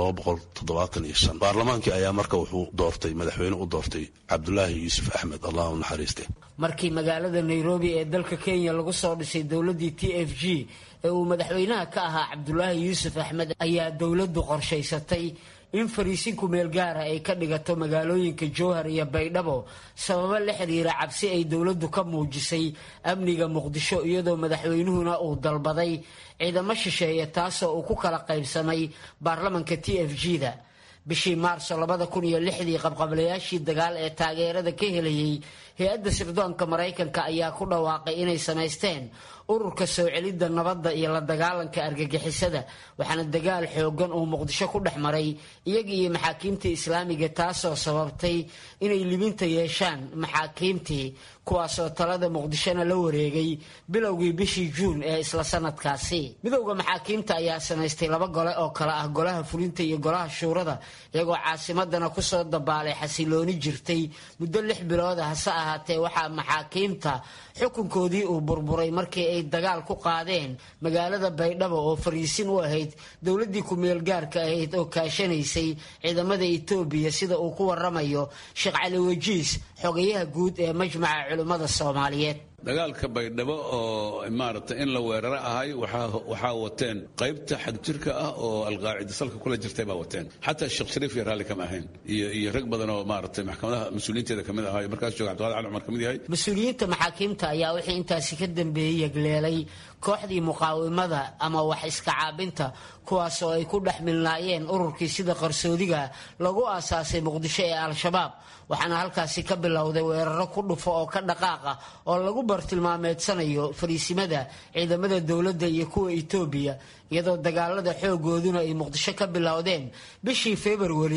S: 275. baarlamaankii ayaa marka wuxuu doortay madaxweyne u doortay Cabdullaahi Yuusuf Axmed, Allahu naxariistay.
O: markii magaalada Nairobi ee dalka Kenya lagu soo dhisay dowladii TFG ee uu madaxweynaha ka ahaa Cabdullaahi Yuusuf Axmed ayaa dowladdu qorshaysatay in fariisin ku meel gaar ah ay ka dhigato magaalooyinka Jowhar iyo Baydhabo sababo la xiriira cabsi ay dowladdu ka muujisay amniga Muqdisho iyadoo madaxweynuhuna uu dalbaday ciidamo shisheeye taasoo uu ku kala qaybsamay baarlamaanka TFG-da. bishii Maarso 2006 qabqablayaashii dagaal ee taageerada ka helayay hay-adda sirdoonka Mareykanka ayaa ku dhawaaqay inay samaysteen ururka soo celidda nabadda iyo la dagaalanka argagixisada, waxaana dagaal xoogan uu Muqdisho ku dhex maray iyaga iyo maxaakiimta islaamiga taasoo sababtay inay libinta yeeshaan maxaakiimtii kuwaasoo talada Muqdishona la wareegay bilowgii bishii Juun ee isla sanadkaasi. midowga maxaakiimta ayaa samaystay 2 gole oo kala ah golaha fulinta iyo golaha shuurada iyagoo caasimadana ku soo dabaalay xasilooni jirtay muddo 6 bilood ah. hase ahaatee waxaa maxaakiimta xukunkoodii uu burburay markii ay dagaal ku qaadeen magaalada Baydhabo oo fariisin u ahayd dowladii ku meel gaarka ahayd oo kaashanaysay ciidamada Itoobiya sida uu ku waramayo Sheekh Cali Wajiis xogayaha guud ee majmaca culimada Soomaaliyeed.
D: dagaalka Baydhabo oo maaragtay in la weeraro ahay waxaa wateen qaybta xagjirka ah oo alqaacida salka kula jirtay baa wateen. xataa Sheekh Shariif iyo raalli kama ahayn iyo rag badan oo maaragtay maxkamadaha mas'uuliyiinteeda kamid ahaa markaas jooga Cabdiqaadir Cali Cumar kamid yahay.
O: mas'uuliyiinta maxaakiimta ayaa wixii intaasi ka dambeeyay yagleelay kooxdii muqaawimada ama wax iska caabinta kuwaas oo ay ku dhaxmilnaayeen ururkii sida qarsoodiga lagu aasaasay Muqdisho ee Al-Shabaab. waxaana halkaasi ka bilowday weeraro ku dhufo oo ka dhaqaaqa oo lagu bartilmaameedsanayo fariisimada ciidamada dowladda iyo kuwa Itoobiya iyadoo dagaalada xoogooduna ay Muqdisho ka bilowdeen bishii February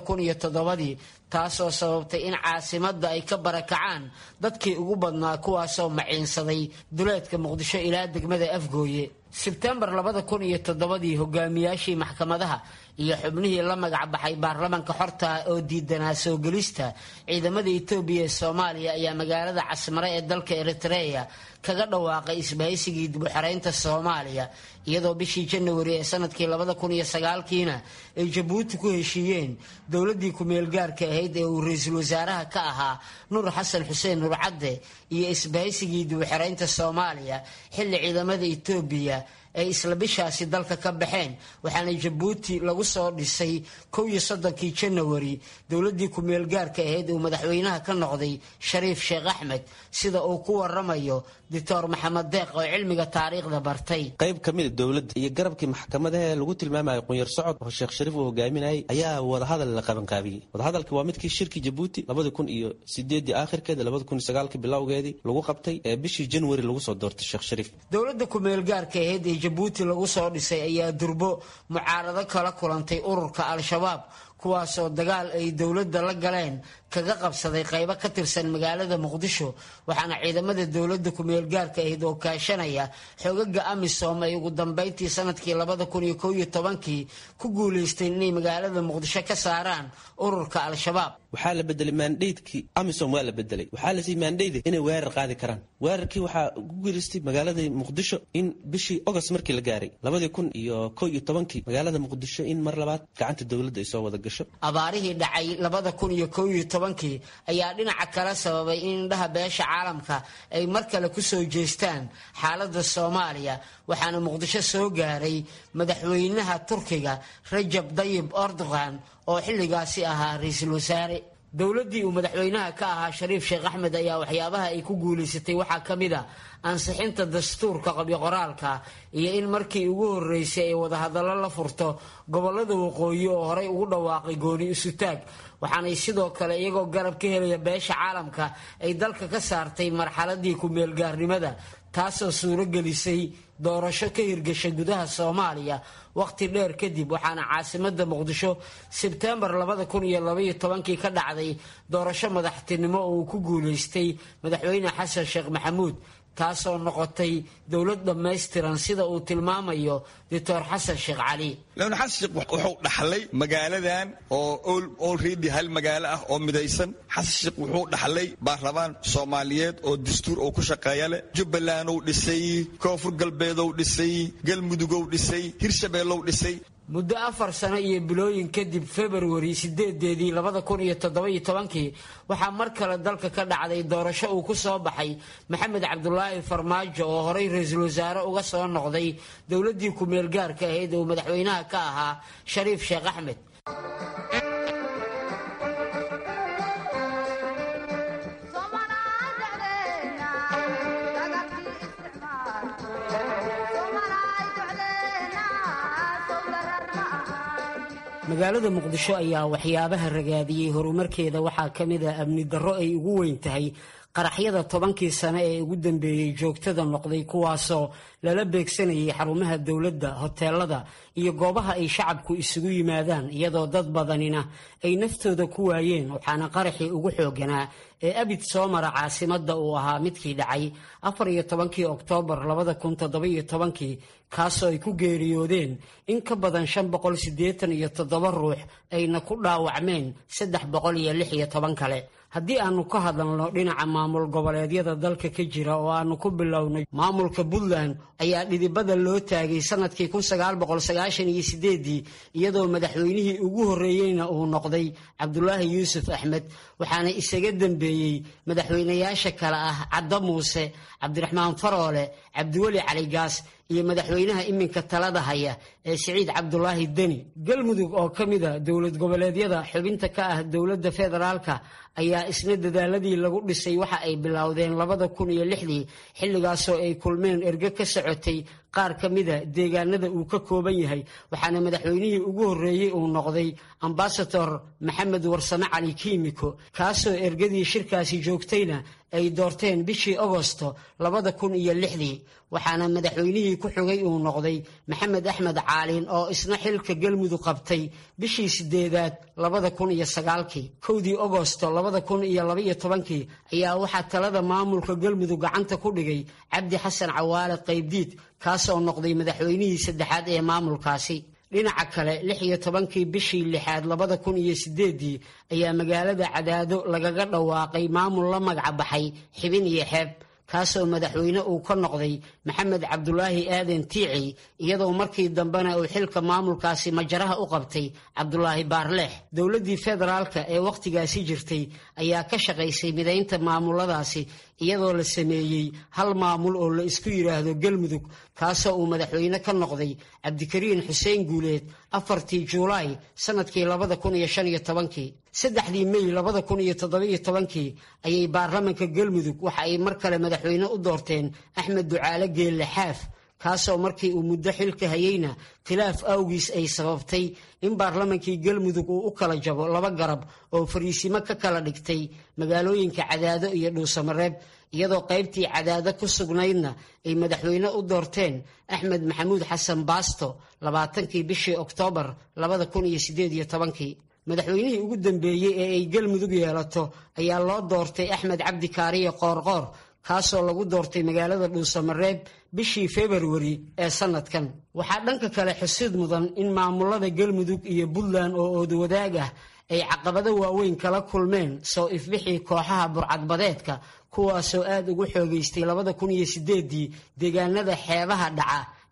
O: 2007 taasoo sababtay in caasimadda ay ka barakacaan dadkii ugu badnaa kuwaasoo maciinsaday duleedka Muqdisho ilaa degmada Afgooye. Sebtembar 2007 hogaamiyaashii maxkamadaha iyo xubnihii la magac baxay baarlamaanka xorta oo diidanaa soo gelista ciidamada Itoobiya ee Soomaaliya ayaa magaalada Casmare ee dalka Eritrea kaga dhawaaqay isbahaysigii dib u xareynta Soomaaliya iyadoo bishii January ee sanadkii 2009 ay Jabuuti ku heshiiyeen dowladii ku meel gaarka ahayd ee uu ra'iisul wasaaraha ka ahaa Nuur Xasan Xuseen Nuur Cadde iyo isbahaysigii dib u xareynta Soomaaliya xilli ciidamada Itoobiya ay isla bishaasi dalka ka baxeen. waxaana Jabuuti lagu soo dhisay 31 January dowladii ku meel gaarka ahayd uu madaxweynaha ka noqday Shariif Sheekh Axmed sida uu ku waramayo Dr. Maxamed Deeq oo cilmiga taariikhda bartay.
Q: qayb kamid dowladda iyo garabkii maxkamadaha lagu tilmaamayo qunyar socod oo Sheekh Shariif uu hogaaminayay ayaa wada hadal la qaban qaabiyay. wada hadalka waa midkii shirki Jabuuti 2008 aakhirkeeda 2009 bilowgeedii lagu qabtay ee bishii January lagu soo doortay Sheekh Shariif.
O: dowladda ku meel gaarka ahayd ee Jabuuti lagu soo dhisay ayaa durbo mucaarado kala kulantay ururka Al-Shabaab kuwaasoo dagaal ay dowladda la galeen kaga qabsaday qaybo ka tirsan magaalada Muqdisho. waxaana ciidamada dowladda ku meel gaarka ahayd oo kaashanaya xogaga AMISOM ay ugu dambeyntii sanadkii 2011 ku guuleysteen inay magaalada Muqdisho ka saaraan ururka Al-Shabaab.
Q: waxaa la bedelay mandatekii AMISOM waa la bedelay waxaa la sii mandate inay weerar qaadi karaan. weerarkii waxaa ku guuleystay magaalada Muqdisho in bishii August markii la gaaray 2011 magaalada Muqdisho in mar labaad gacanta dowladda ay soo wada gashay.
S: muqdisho.
O: abaarihii dhacay 2011 ayaa dhinaca kale sababay in indhaha beesha caalamka ay mar kale ku soo jeestaan xaaladda Soomaaliya waxaana muqdisho soo gaaray madaxweynaha Turkiga Rajab Tayyip Erdogan oo xilligaasi ahaa ra'iisul wasaare. dowladii uu madaxweynaha ka ahaa Shariif Sheekh Axmed ayaa waxyaabaha ay ku guuleysatay waxaa ka mid ah ansixinta dastuurka qabyo qoraalka iyo in markii ugu horeysay ay wada hadallo la furto gobolada waqooyi oo horey ugu dhawaaqay gooni isu taag waxaanay sidoo kale iyagoo garab ka helaya beesha caalamka ay dalka ka saartay marxaladii ku meel gaarnimada taasoo suuro gelisay doorasho ka hirgashay gudaha Soomaaliya waqti dheer kadib waxaana caasimadda Muqdisho Sebtembar 2012 ka dhacday doorasho madaxtinimo oo uu ku guuleystay madaxweyne Xasan Sheekh Maxamuud taasoo noqotay dowlad dhammaystiran sida uu tilmaamayo Dr. Xasan Sheekh Cali.
P: Laakiin Xasan Sheekh wuxuu dhaxlay magaaladan oo already hal magaalo ah oo midaysan. Xasan Sheekh wuxuu dhaxlay baarlamaan Soomaaliyeed oo dastuur oo ku shaqeeya leh. Jubbaland uu dhisay, Koonfur Galbeed uu dhisay, Galmudug uu dhisay, Hirshabeelle uu dhisay.
O: muddo 4 sano iyo bilooyin kadib February 8 2017 waxaa mar kale dalka ka dhacday doorasho uu ku soo baxay Maxamed Cabdullaahi Farmaajo oo horey ra'iisul wasaare uga soo noqday dowladii ku meel gaarka ahayd oo madaxweynaha ka ahaa Shariif Sheekh Axmed. magaalada Muqdisho ayaa waxyaabaha ragaadiyay horumarkeeda waxaa ka mid ah amni darro ay ugu weyn tahay qaraxyada 10kii sano ee ugu dambeeyay joogtada noqday kuwaasoo lala beegsanayay xarumaha dawladda hoteelada iyo goobaha ay shacabku isugu yimaadaan iyadoo dad badanina ay naftooda ku waayeen waxaana qaraxii ugu xooganaa ee abid soo mara caasimadda uu ahaa midkii dhacay 14 Oktoobar 2017 kaasoo ay ku geeriyoodeen in ka badan 587 ruux ayna ku dhaawacmeen 316 kale. haddii aanu ka hadalno dhinaca maamul goboleedyada dalka ka jira oo aanu ku bilownay maamulka Puntland ayaa dhidibada loo taagay sanadkii 1998 iyadoo madaxweynihii ugu horeeyayna uu noqday Cabdullaahi Yuusuf Axmed waxaana isaga dambeeyay madaxweynayaasha kale ah Cadda Muuse, Cabdiraxmaan Faroole, Cabdiweli Cali Gaas iyo madaxweynaha iminka talada haya ee Siciid Cabdullaahi Deni. Galmudug oo kamida dowlad goboleedyada xubinta ka ah dowladda federaalka ayaa isna dadaaladii lagu dhisay waxa ay bilowdeen 2006 xilligaasoo ay kulmeen erga ka socotay qaar kamida deegaanada uu ka kooban yahay waxaana madaxweynihii ugu horeeyay uu noqday Ambassador Maxamed Warsame Cali Kiimiko kaasoo ergadii shirkaasi joogtayna ay doorteen bishii Agoosto 2006 waxaana madaxweynihii ku xigay uu noqday Maxamed Axmed Caalin oo isna xilka Galmudug qabtay bishii 8 2009 kowdii Agoosto 2012 ayaa waxaa talada maamulka Galmudug gacanta ku dhigay Cabdi Xasan Cawaale Qaybdiid kaasoo noqday madaxweynihii saddexaad ee maamulkaasi. dhinaca kale 16 bishii 6 2008 ayaa magaalada Cadaado lagaga dhawaaqay maamul la magac baxay Xibin iyo Xeeb kaasoo madaxweyne uu ka noqday Maxamed Cabdullaahi Aadan Tiici iyadoo markii dambena uu xilka maamulkaasi majaraha u qabtay Cabdullaahi Baarleex. dowladii federaalka ee waqtigaasi jirtay ayaa ka shaqaysay mideynta maamuladaasi iyadoo la sameeyay hal maamul oo la isku yiraahdo Galmudug kaasoo uu madaxweyne ka noqday Cabdikariin Xuseen Guuleed 4 Juulaay sanadkii 2015 3 May 2017 ayay baarlamaanka Galmudug waxa ay mar kale madaxweyne u doorteen Axmed Ducaale Geelle Xaaf kaasoo markii uu muddo xilka hayayna khilaaf awgiis ay sababtay in baarlamaankii Galmudug uu u kala jabo laba garab oo fariisimo ka kala dhigtay magaalooyinka Cadaado iyo Dhuusamareeb iyadoo qaybtii Cadaado ku sugnaydna ay madaxweyne u doorteen Axmed Maxamuud Xasan Baasto 20 bishii Oktoobar 2018 madaxweynihii ugu dambeeyay ee ay Galmudug yeelato ayaa loo doortay Axmed Cabdi Kaariye Qoorqoor kaasoo lagu doortay magaalada Dhuusamareeb bishii February ee sanadkan. waxaa dhanka kale xusid mudan in maamulada Galmudug iyo Puntland oo wadaag ah ay caqabado waaweyn kala kulmeen soo ifbixii kooxaha burcadbadeedka kuwaasoo aad ugu xoogeystay 2008 deegaanada xeebaha dhaca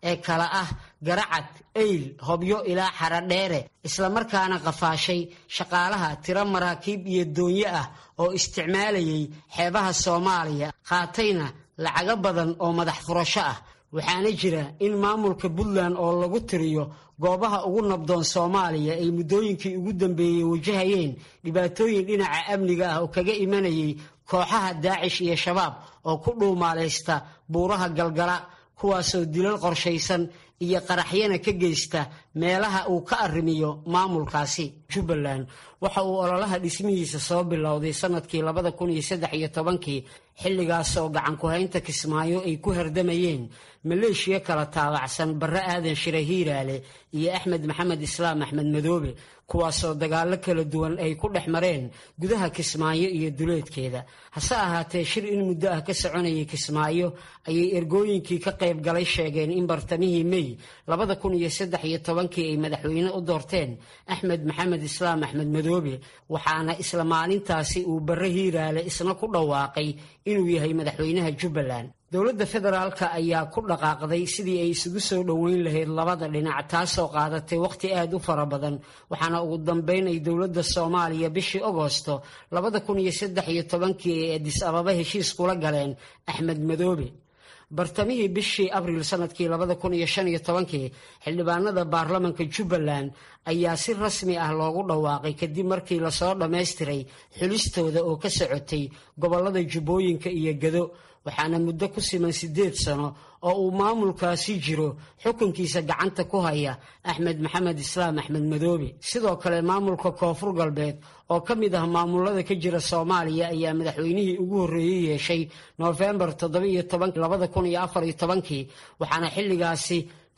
O: ee kala ah Garacad, Eyl, Hobyo ilaa Xaradheere islamarkaana qafaashay shaqaalaha tiro maraakiib iyo doonyo ah oo isticmaalayay xeebaha Soomaaliya qaatayna lacago badan oo madax furasho ah. waxaana jira in maamulka Puntland oo lagu tiriyo goobaha ugu nabdoon Soomaaliya ay muddooyinkii ugu dambeeyay wajahayeen dhibaatooyin dhinaca amniga ah oo kaga imanayay kooxaha Daacish iyo Shabaab oo ku dhuumaaleysta buuraha Galgala, kuwaasoo dilal qorshaysan iyo qaraxyana ka geysta meelaha uu ka arrimiyo maamulkaasi. Jubbaland waxa uu ololaha dhismihiisa soo bilowday sanadkii 2013 xilligaas oo gacan ku haynta Kismaayo ay ku hardamayeen maleeshiya kala taabacsan Barre Aadan Shire Hiiraale iyo Axmed Maxamed Islaam Axmed Madoobe, kuwaasoo dagaallo kala duwan ay ku dhex mareen gudaha Kismaayo iyo duleedkeeda. hase ahaatee shir in muddo ah ka soconayay Kismaayo ayay ergooyinkii ka qayb galay sheegeen in bartamihii May 2013 ay madaxweyne u doorteen Axmed Maxamed Islaam Axmed Madoobe, waxaana isla maalintaasi uu Barre Hiiraale isna ku dhawaaqay inuu yahay madaxweynaha Jubbaland. dowladda federaalka ayaa ku dhaqaaqday sidii ay isugu soo dhaweyn lahayd labada dhinac, taasoo qaadatay waqti aad u fara badan, waxaana ugu dambeyn ay dowladda Soomaaliya bishii Agoosto 2013 ee Addis Ababa heshiis kula galeen Axmed Madoobe. bartamihii bishii Abriil sanadkii 2015 xildhibaanada baarlamaanka Jubbaland ayaa si rasmi ah loogu dhawaaqay kadib markii la soo dhameystiray xulistooda oo ka socotay gobolada Jubbooyinka iyo Gado, waxaana muddo ku siman 8 sano oo uu maamulkaasi jiro xukunkiisa gacanta ku haya Axmed Maxamed Islaam Axmed Madoobe. sidoo kale maamulka Koonfur Galbeed oo ka mid ah maamulada ka jira Soomaaliya ayaa madaxweynihii ugu horeeyay yeeshay November 17 2014, waxaana xilligaasi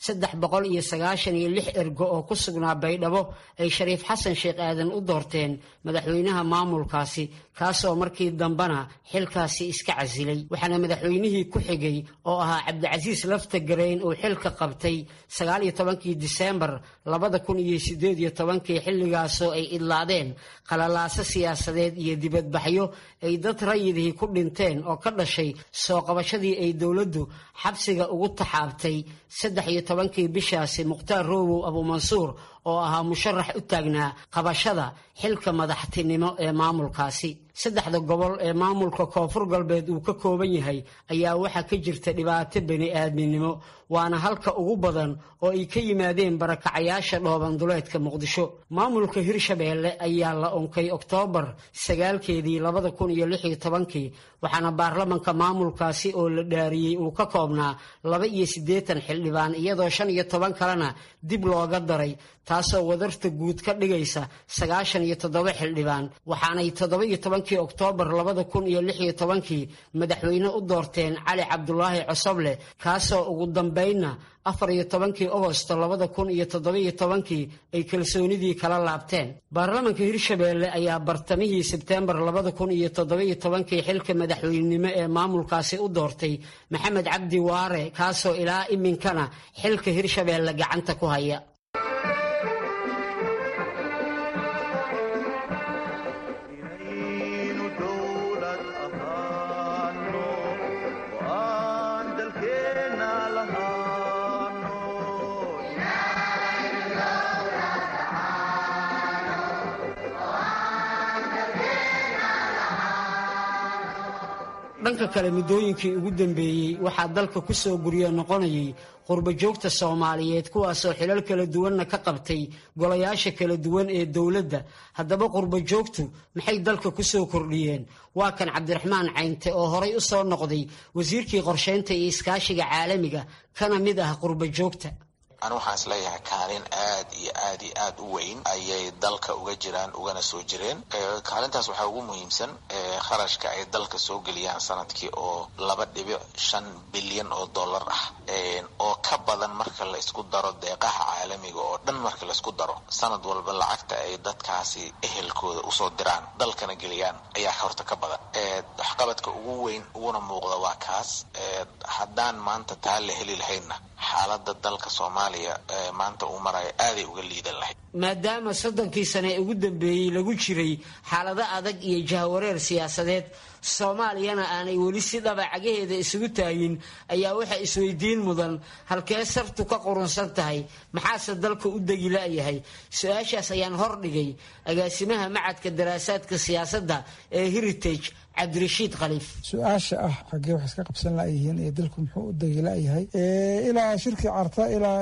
O: 396 ergo oo ku sugnaa Baydhabo ay Shariif Xasan Sheekh Aadan u doorteen madaxweynaha maamulkaasi, kaasoo markii dambana xilkaasi iska casilay. waxaana madaxweynihii ku xigay oo ahaa Cabdicasiis Laftagareen oo xilka qabtay 19 Diseembar 2018, xilligaasoo ay idlaadeen qalalaaso siyaasadeed iyo dibadbaxyo ay dad rayidihii ku dhinteen oo ka dhashay soo qabashadii ay dowladdu xabsiga ugu taxaabtay 13 bishaasi Mukhtaar Roobow Abu Mansuur oo ahaa musharax u taagnaa qabashada xilka madaxtinimo ee maamulkaasi. 3 gobol ee maamulka Koonfur Galbeed uu ka kooban yahay ayaa waxa ka jirta dhibaato bani'aadminimo, waana halka ugu badan oo ay ka yimaadeen barakacayaasha dhooban duleedka Muqdisho. maamulka Hirshabeelle ayaa la unkay Oktoobar 9 2016, waxaana baarlamaanka maamulkaasi oo la dhaariyay uu ka koobnaa 82 xildhibaan iyadoo 15 kalena dib looga daray, taasoo wadarta guud ka dhigaysa 97 xildhibaan, waxaanay 17 Oktoobar 2016 madaxweyne u doorteen Cali Cabdulaahi Cosoble, kaasoo ugu dambeynna 14 Agoosto 2017 ay kalsoonidii kala laabteen. baarlamaanka Hirshabeelle ayaa bartamihii Sebteembar 2017 xilka madaxweynenimo ee maamulkaasi u doortay Maxamed Cabdi Waare, kaasoo ilaa iminkana xilka Hirshabeelle gacanta ku haya. dhanka kale muddooyinkii ugu dambeeyay waxaa dalka ku soo guryo noqonayay qurba joogta Soomaaliyeed, kuwaasoo xilal kala duwanna ka qabtay golayaasha kala duwan ee dowladda. haddaba qurba joogtu maxay dalka ku soo kordhiyeen? waa kan Cabdiraxmaan Caynte oo horay u soo noqday wasiirkii qorsheynta iyo iskaashiga caalamiga, kana mid ah qurba joogta.
U: أنا waxaan isleeyahay kaalin aad iyo aad u weyn ayay dalka uga jiraan ugana soo jireen. kaalintaas waxaa ugu muhiimsan kharashka ay dalka soo geliyaan sanadkii oo 2.5 bilyan oo dollar ah, oo ka badan marka la isku daro deeqaha caalamiga oo dhan. marka la isku daro sanad walba lacagta ay dadkaasi ehelkooda u soo diraan dalkana geliyaan ayaa horta ka badan. waxqabadka ugu weyn uguna muuqda waa kaas. haddaan maanta taa la heli lahayna xaaladda dalka soomaaliya maanta uu marayo aaday uga liidan lahayd.
O: maadaama 30 sano ee ugu dambeeyey lagu jiray xaalado adag iyo jahwareer siyaasadeed soomaaliyana aanay weli si dhabacagaheeda isugu taagin ayaa waxa isweydiin mudan halkee sartu ka qurunsan tahay maxaase dalka u degi la'yahay su-aashaas ayaan hordhigay agaasimaha macadka daraasaadka siyaasadda ee heritage cabdirashiid khaliif.
E: su-aasha ah xaggee wax iska qabsan la'yihiin iyo dalku muxuu u degi la'yahay ilaa shirkii carta ilaa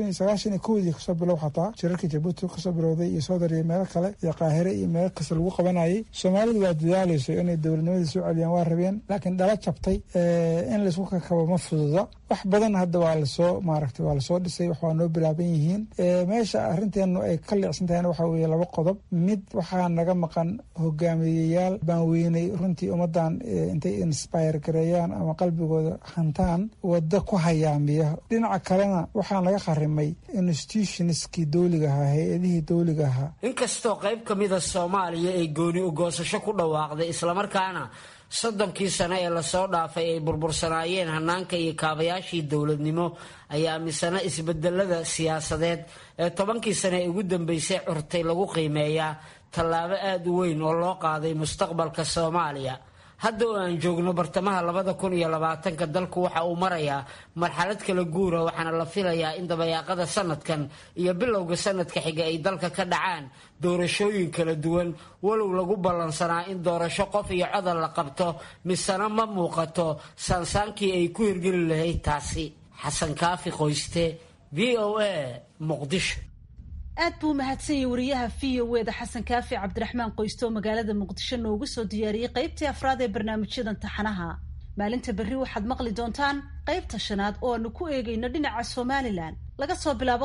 E: 2019 kasoo bilow xataa shirarkii jabuuti kasoo bilowday iyo soodar iyo meelo kale iyo qaahire iyo meelo kasta lagu qabanayay soomaalidu waa dadaalayso inay dowladnimada soo celiyaan waa rabeen laakiin dhala jabtay in laysku kakabo ma fududa wax badan hadda waa lasoo dhisay wax waa noo bilaaban yihiin meesha arrinteenu ay ka leecsan tahayna waxaa weeye 2 qodob mid waxaa naga maqan hogaamiyeyaal baan weynay runtii ummadan intay inspire gareeyaan ama qalbigooda hantaan wada ku hayaamiya dhinaca kalena waxaa naga kharimay institutionskii dowliga ahaa hay-adihii dowliga ahaa
O: inkastoo qayb ka mida Soomaaliya ay gooni u goosasho ku dhawaaqday islamarkaana 30 sano ee lasoo dhaafay ay burbursanaayeen hanaanka iyo kaabayaashii dowladnimo ayaa misana isbedelada siyaasadeed ee 10 sano ee ugu dambeysay curtay lagu qiimeeyaa tallaabo aad u weyn oo loo qaaday mustaqbalka Soomaaliya. hadda oo aan joogno bartamaha 2020 dalku waxa uu marayaa marxalad kala guura waxaana la filayaa in dabayaaqada sanadkan iyo bilowga sanadka xiga ay dalka ka dhacaan doorashooyin kala duwan walow lagu ballansanaa in doorasho qof iyo cod la qabto misana ma muuqato sansaankii ay ku hirgeli lahayd taasi. xasan kaafi qoyste VOA Muqdisho.
N: aad buu mahadsan yahay wariyaha VOA-da xasan kaafi cabdiraxmaan qoysto magaalada muqdisho noogu soo diyaariyey qaybtii afraad ee barnaamijyadan taxanaha. maalinta berri waxaad maqli doontaan qaybta 5aad oo aanu ku eegayno dhinaca Somaliland laga soo bilaabo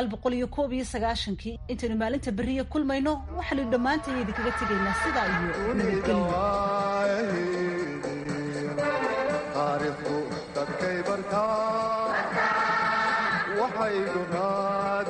N: 1991 intaynu maalinta berriya kulmayno waxaanu dhammaanteen idinkaga tegaynaa sidaa iyo nabadgelyo.
M: taariikhdu dadkay bartaan waxay dunaad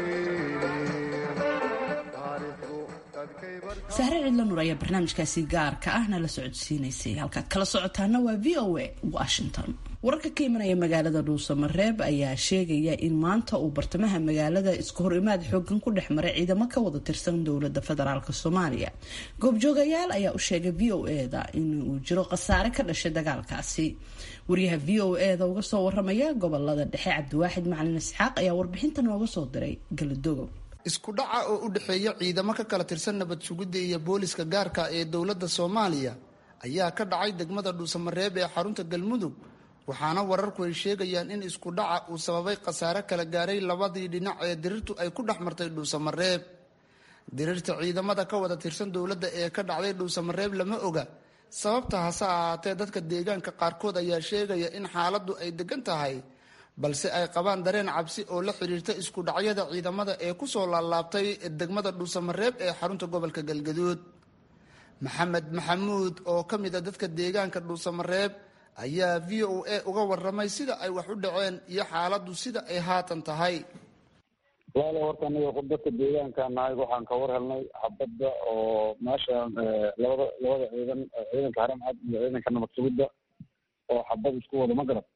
A: sahre cidla nur ayaa barnaamijkaasi gaarka ahna la socodsiinaysay halkaad kala socotaana waa VOA Washington. wararka ka imanaya magaalada dhuusamareeb ayaa sheegaya in maanta uu bartamaha magaalada isku hor imaad xoogan ku dhex maray ciidamo ka wada tirsan dowladda federaalk Soomaaliya. goobjoogayaal ayaa u sheegay VOA-da in uu jiro khasaare ka dhashay dagaalkaasi. wariyaha VOA-da uga soo waramaya gobolada dhexe Cabdiwaaxid Macalin Isxaaq ayaa warbixintan nooga soo diray Galdogo.
V: isku dhaca oo u dhaxeeya ciidamo ka kala tirsan nabad sugidda iyo booliska gaarka ee dowladda Soomaaliya ayaa ka dhacay degmada dhuusamareeb ee xarunta Galmudug waxaana wararku ay sheegayaan in isku dhaca uu sababay khasaare kala gaaray labadii dhinac ee dirirtu ay ku dhaxmartay dhuusamareeb. dirirta ciidamada ka wada tirsan dowladda ee ka dhacday dhuusamareeb lama oga sababta hase ahaatee dadka deegaanka qaarkood ayaa sheegaya in xaaladdu ay degan tahay balse ay qabaan dareen cabsi oo la xiriirta isku dhacyada ciidamada ee ku soo laalaabtay degmada dhuusamareeb ee xarunta gobolka Galgaduud. maxamed maxamuud oo ka mid ah dadka deegaanka dhuusamareeb ayaa VOA uga waramay sida ay wax u dhaceen iyo xaaladdu sida ay haatan tahay.
W: walaal horta aniga dadka deegaanka nahay waxaan ka war helnay xabadda oo meesha labada ciidanka haram cad iyo ciidanka nabad sugidda oo xabad isku wada ma garad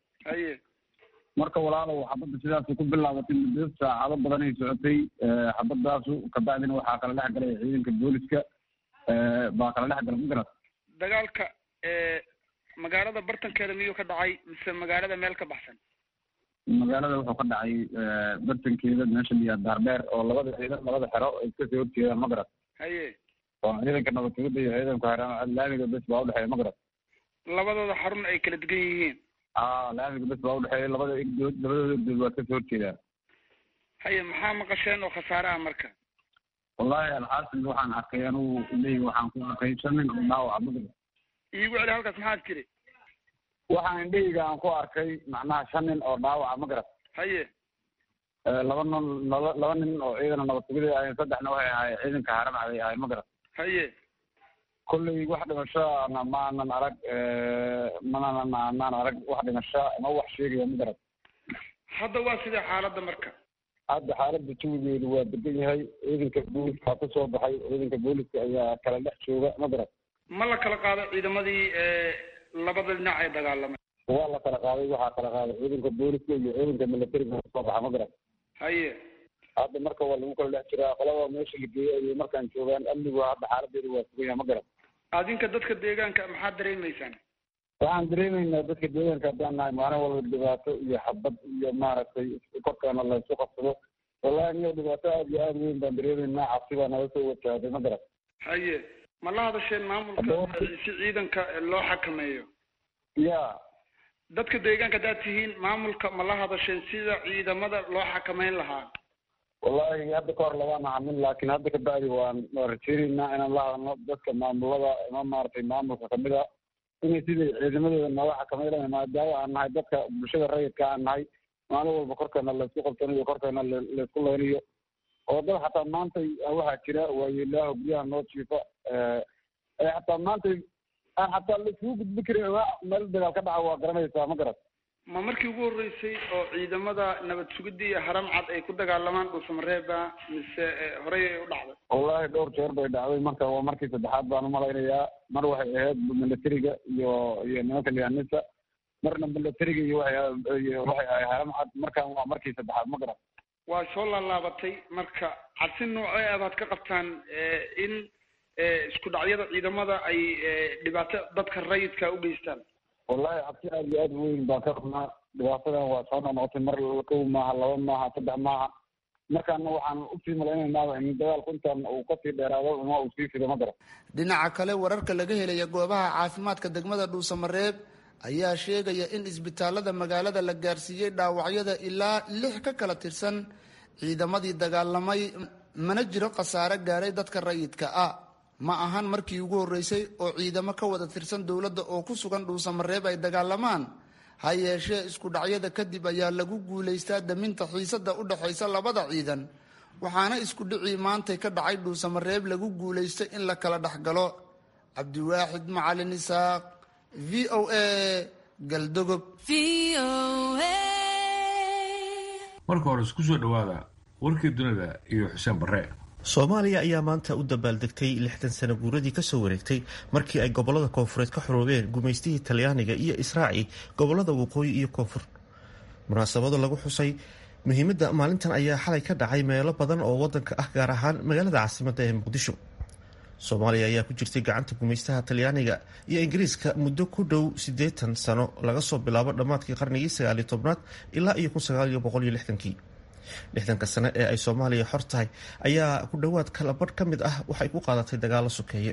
W: marka walaalow xabadda sidaasay ku bilaabatay muddo saacado badan ay socotay xabadaasu kabacdina waxaa kala dhex galay ciidanka booliska baa kala dhex gala ma garad
X: dagaalka magaalada bartankeeda miyuu ka dhacay mise magaalada meel ka baxsan?
W: magaalada wuxuu ka dhacay bartankeeda meesha liyaa daardheer oo labada ciidan labada xero ay iska soo horjeedaan ma garad oo ciidanka nabad sugidda iyo ciidanka haram laamiga bes baa udhexeeya ma garad
X: labadooda xarun ay kala degan yihiin
W: laamiga bes baa udhexeeya labadooda igdood waa iska soo horjeedaan.
X: maxaa maqasheen oo khasaare ah marka?
W: wallahi alxaasil waxaan arkay anugu ileyhi waxaan ku arkay 5 nin oo dhaawaca ma garad
X: iigu celi halkaas maxaad tiri?
W: waxaan indhahayga aan ku arkay macnaha 5 nin oo dhaawaca ma garad laba nin oo ciidana nabad sugida ahayn 3na waxay ahaay ciidanka haram caday ahay ma garad kolley wax dhimashana maanan arag manaan arag wax dhimasho ama wax sheegaya ma garad.
X: hadda waa sidee xaaladda marka?
W: hadda xaaladda jawigeedu waa degan yahay ciidanka booliska ka soo baxay ciidanka booliska ayaa kala dhex jooga ma garad.
X: ma la kala qaado ciidamadii labada dhinac ee dagaalamay?
W: waa la kala qaaday, waxaa kala qaaday ciidanka booliska iyo ciidanka militariga soo baxa ma garan.
X: haye
W: hadda marka waa lagu kala dhex jiraa, qolada meesha la geeyey ayay markaan joogaan, amnigu hadda xaaladeedu waa sugan yahay ma garan.
X: adinka dadka deegaanka maxaad dareemaysaan?
W: waxaan dareemaynaa dadka deegaanka haddaan nahay maalin walba dhibaato iyo xabad iyo maaragtay korkaana laysu qabsado. wallahi niyo dhibaato aad iyo aad weyn baan dareemaynaa, cabsi baa naga soo wajahday ma garan.
X: haye ma la hadasheen maamulka si ciidanka loo xakameeyo?
W: ya
X: dadka deegaanka haddaad tihiin maamulka ma la hadasheen sida ciidamada loo xakameyn lahaa?
W: wallahi hadda ka hor labaana hamin, laakiin hadda kabacdi waan rajeynaynaa inaan la hadalno dadka maamulada ama maaragtay maamulka kamid a inay sidai ciidamadooda nooga xakameynaya, maadaama aan nahay dadka bulshada rayidka aan nahay, maalin walba korkeena laysku qabsanayo, korkeena laysku leynayo. oo dad xataa maanta waxaa jira waayeelaaho guryaha noo jiifa xataa maanta aan xataa laisugu gudbi karin meel dagaal ka dhaca waa garanaysaa ma garan.
X: ma markii ugu horreysay oo ciidamada nabad sugidda iyo haram cad ay ku dagaalamaan dhuusamareeba mise horey ay u dhacday?
W: wallahi dhowr jeer bay dhacday, marka waa markii saddexaad baan umalaynayaa. mar waxay ahayd militariga iyo nimanka lianisa, marna militariga iyo waxay ahay haram cad, markaan waa markii saddexaad ma garan.
X: waa soo laalaabatay marka cabsi noocee ah baad ka qabtaan in isku dhacyada ciidamada ay dhibaato dadka rayidka u geystaan?
W: wallahi cabsi aad iyo aad weyn baan ka qabnaa. dhibaatadan waa soo noqotay, mar 1 maaha 2 maaha 3 maaha. markaana waxaan usii malaynaynaa in dagaalku intaan uu kasii dheeraado ama uu sii fido ma garan.
V: dhinaca kale wararka laga helaya goobaha caafimaadka degmada dhuusamareeb ayaa sheegaya in isbitaalada magaalada la gaarsiiyey dhaawacyada ilaa 6 ka kala tirsan ciidamadii dagaalamay, mana jiro khasaare gaaray dadka rayidka ah. ma ahan markii ugu horreysay oo ciidamo ka wada tirsan dowladda oo ku sugan dhuusamareeb ay dagaalamaan. ha yeeshee isku dhacyada kadib ayaa lagu guulaystaa daminta xiisada u dhexaysa labada ciidan, waxaana isku dhicii maantay ka dhacay dhuusamareeb lagu guulaystay in la kala dhexgalo. cabdiwaaxid macalin isaaq, v o a galdogob.
B: marka hore isku soo dhawaada warkii dunida iyo xuseen barre.
C: soomaaliya ayaa maanta u dabaaldegtay 60 sano guuradii kasoo wareegtay markii ay gobolada koonfureed ka xoroobeen gumaystihii talyaaniga iyo israaci gobolada waqooyi iyo koonfur. munaasabado lagu xusay muhiimadda maalintan ayaa xalay ka dhacay meelo badan oo wadanka ah, gaar ahaan magaalada caasimadda ee muqdisho. soomaaliya ayaa ku jirtay gacanta gumaystaha talyaaniga iyo ingiriiska muddo ku dhow 80 sano, laga soo bilaabo dhammaadkii qarnigii 19aad ilaa iyo 1960kii. 60ka sane ee ay soomaaliya xor tahay ayaa ku dhowaad kala badh ka mid ah waxay ku qaadatay dagaalo sokeeye.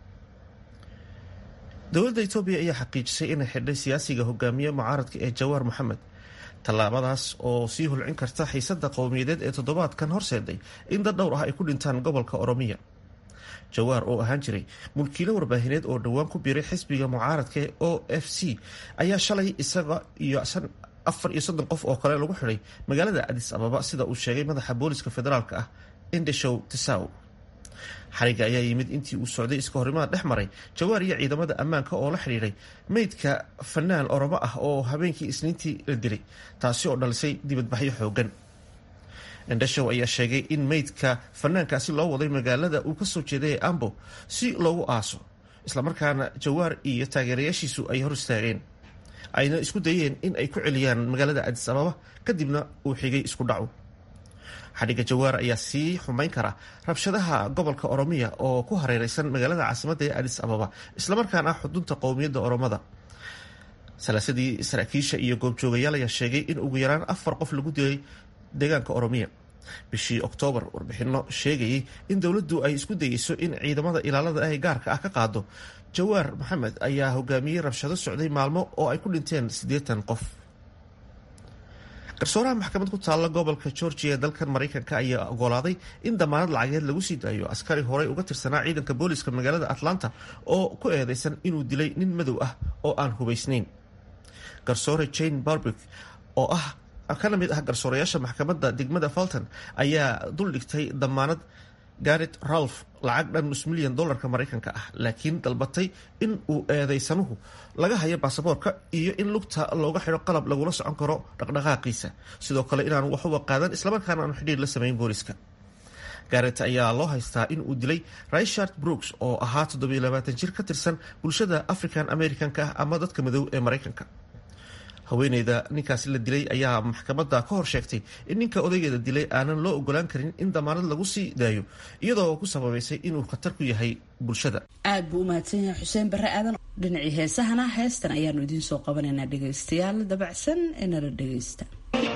C: dowladda Itoobiya ayaa xaqiijisay inay xidhay siyaasiga hogaamiye mucaaradka ee Jawaar Maxamed. tallaabadaas oo sii hulcin karta xiisada qowmiyadeed ee toddobaadkan horseeday in dad dhowr ah ay ku dhintaan gobolka Oromiya. Jawaar oo ahaan jiray mulkiile warbaahineed oo dhowaan ku biiray xisbiga mucaaradka ee OFC ayaa shalay isaga iyo 34 qof oo kale lagu xidhay magaalada Addis Ababa, sida uu sheegay madaxa booliska federaalka ah Indeshow Tisaw. xariga ayaa yimid intii uu socday iska horimaad dhex maray Jawaar iyo ciidamada ammaanka oo la xiriiray meydka fanaan Oromo ah oo habeenkii Isniintii la dilay, taasi oo dhalisay dibadbaxyo xoogan. Indeshow ayaa sheegay in meydka fanaankaasi loo waday magaalada uu ka soo jeeday Ambo si loogu aaso, isla markaana Jawaar iyo taageerayaashiisu ay hor istaageen, ayna isku dayeen in ay ku celiyaan magaalada Addis Ababa, kadibna uu xigay isku dhacu. xadhiga Jawaar ayaa sii xumayn kara rabshadaha gobolka Oromiya oo ku hareeraysan magaalada caasimadda ee Addis Ababa, isla markaana ah xudunta qowmiyadda Oromada. salaasadii saraakiisha iyo goobjoogayaal ayaa sheegay in ugu yaraan 4 qof lagu dilay deegaanka Oromiya. bishii Oktoobar, warbixino sheegayay in dowladdu ay isku dayeyso in ciidamada ilaalada ay gaarka ah ka qaado Jawaar Maxamed ayaa hogaamiyey rabshado socday maalmo oo ay ku dhinteen 80 qof. garsooraha maxkamad ku taalla gobolka Georgia ee dalkan Mareykanka ayaa ogolaaday in damaanad lacageed lagu sii daayo askari horey uga tirsanaa ciidanka booliska magaalada Atlanta oo ku eedeysan inuu dilay nin madow ah oo aan hubaysnayn. garsoore Jane Barbic oo kana mid ah garsoorayaasha maxkamadda degmada Fulton ayaa dul dhigtay damaanad Garrett Ralph lacag dhan $1 milyan Mareykanka ah, laakiin dalbatay in uu eedeysanuhu laga hayo baasaboorka iyo in lugta looga xidho qalab lagula socon karo dhaqdhaqaaqiisa, sidoo kale inaanu waxuba qaadan islamarkaana aanu xidhiir la samayn booliska. Garrett ayaa loo haystaa in uu dilay Richard Brooks oo ahaa 27 jir ka tirsan bulshada African Americanka ah ama dadka madow ee Mareykanka. haweeneyda ninkaasi la dilay ayaa maxkamadda ka hor sheegtay in ninka odaygeeda dilay aanan loo ogolaan karin in damaanad lagu sii daayo iyadoo ku sababaysay inuu khatar ku yahay bulshada.
A: aad buu u mahadsan yahay xuseen barre aadan. dhinacii heesahana heestan ayaanu idiin soo qabanaynaa dhegaystayaal dabacsan ee nala dhegaysta.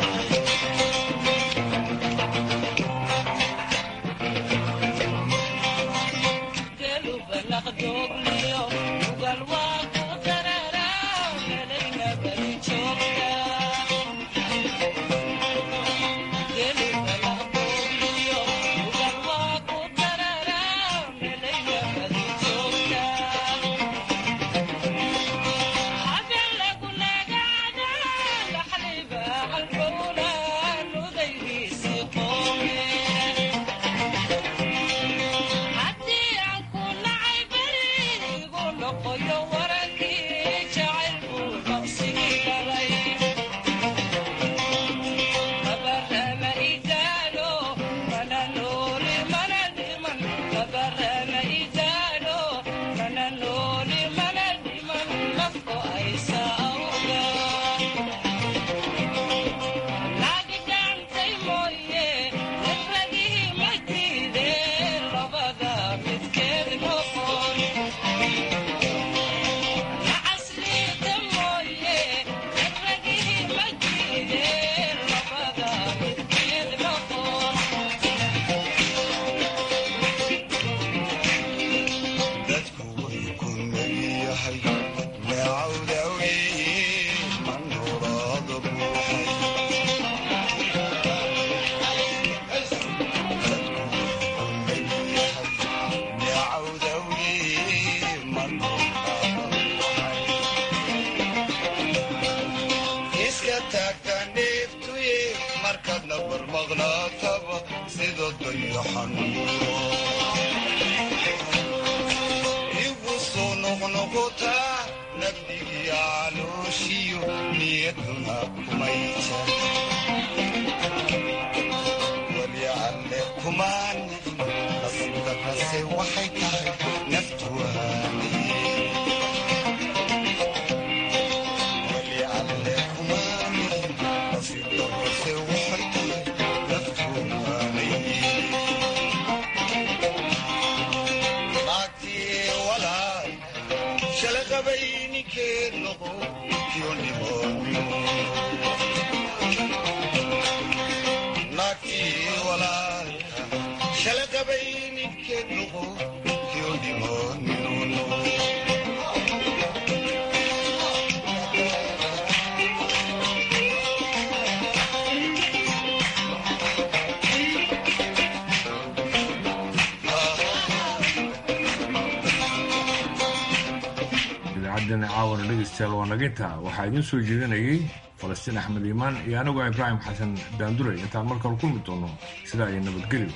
B: caawana dhegaystayaal waa naginta waxaa idiin soo jeedinayay falastiin axmed iimaan iyo anigoo ibraahim xasan daandure intaan markale kulmi doono sidaa iyo nabadgelyo.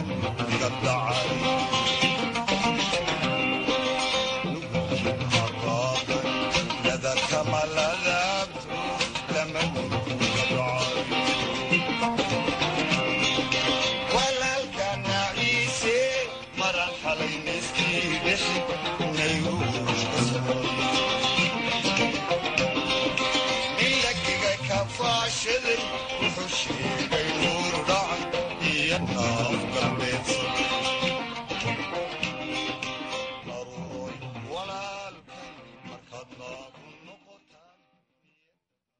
F: Milkiga ka faashaday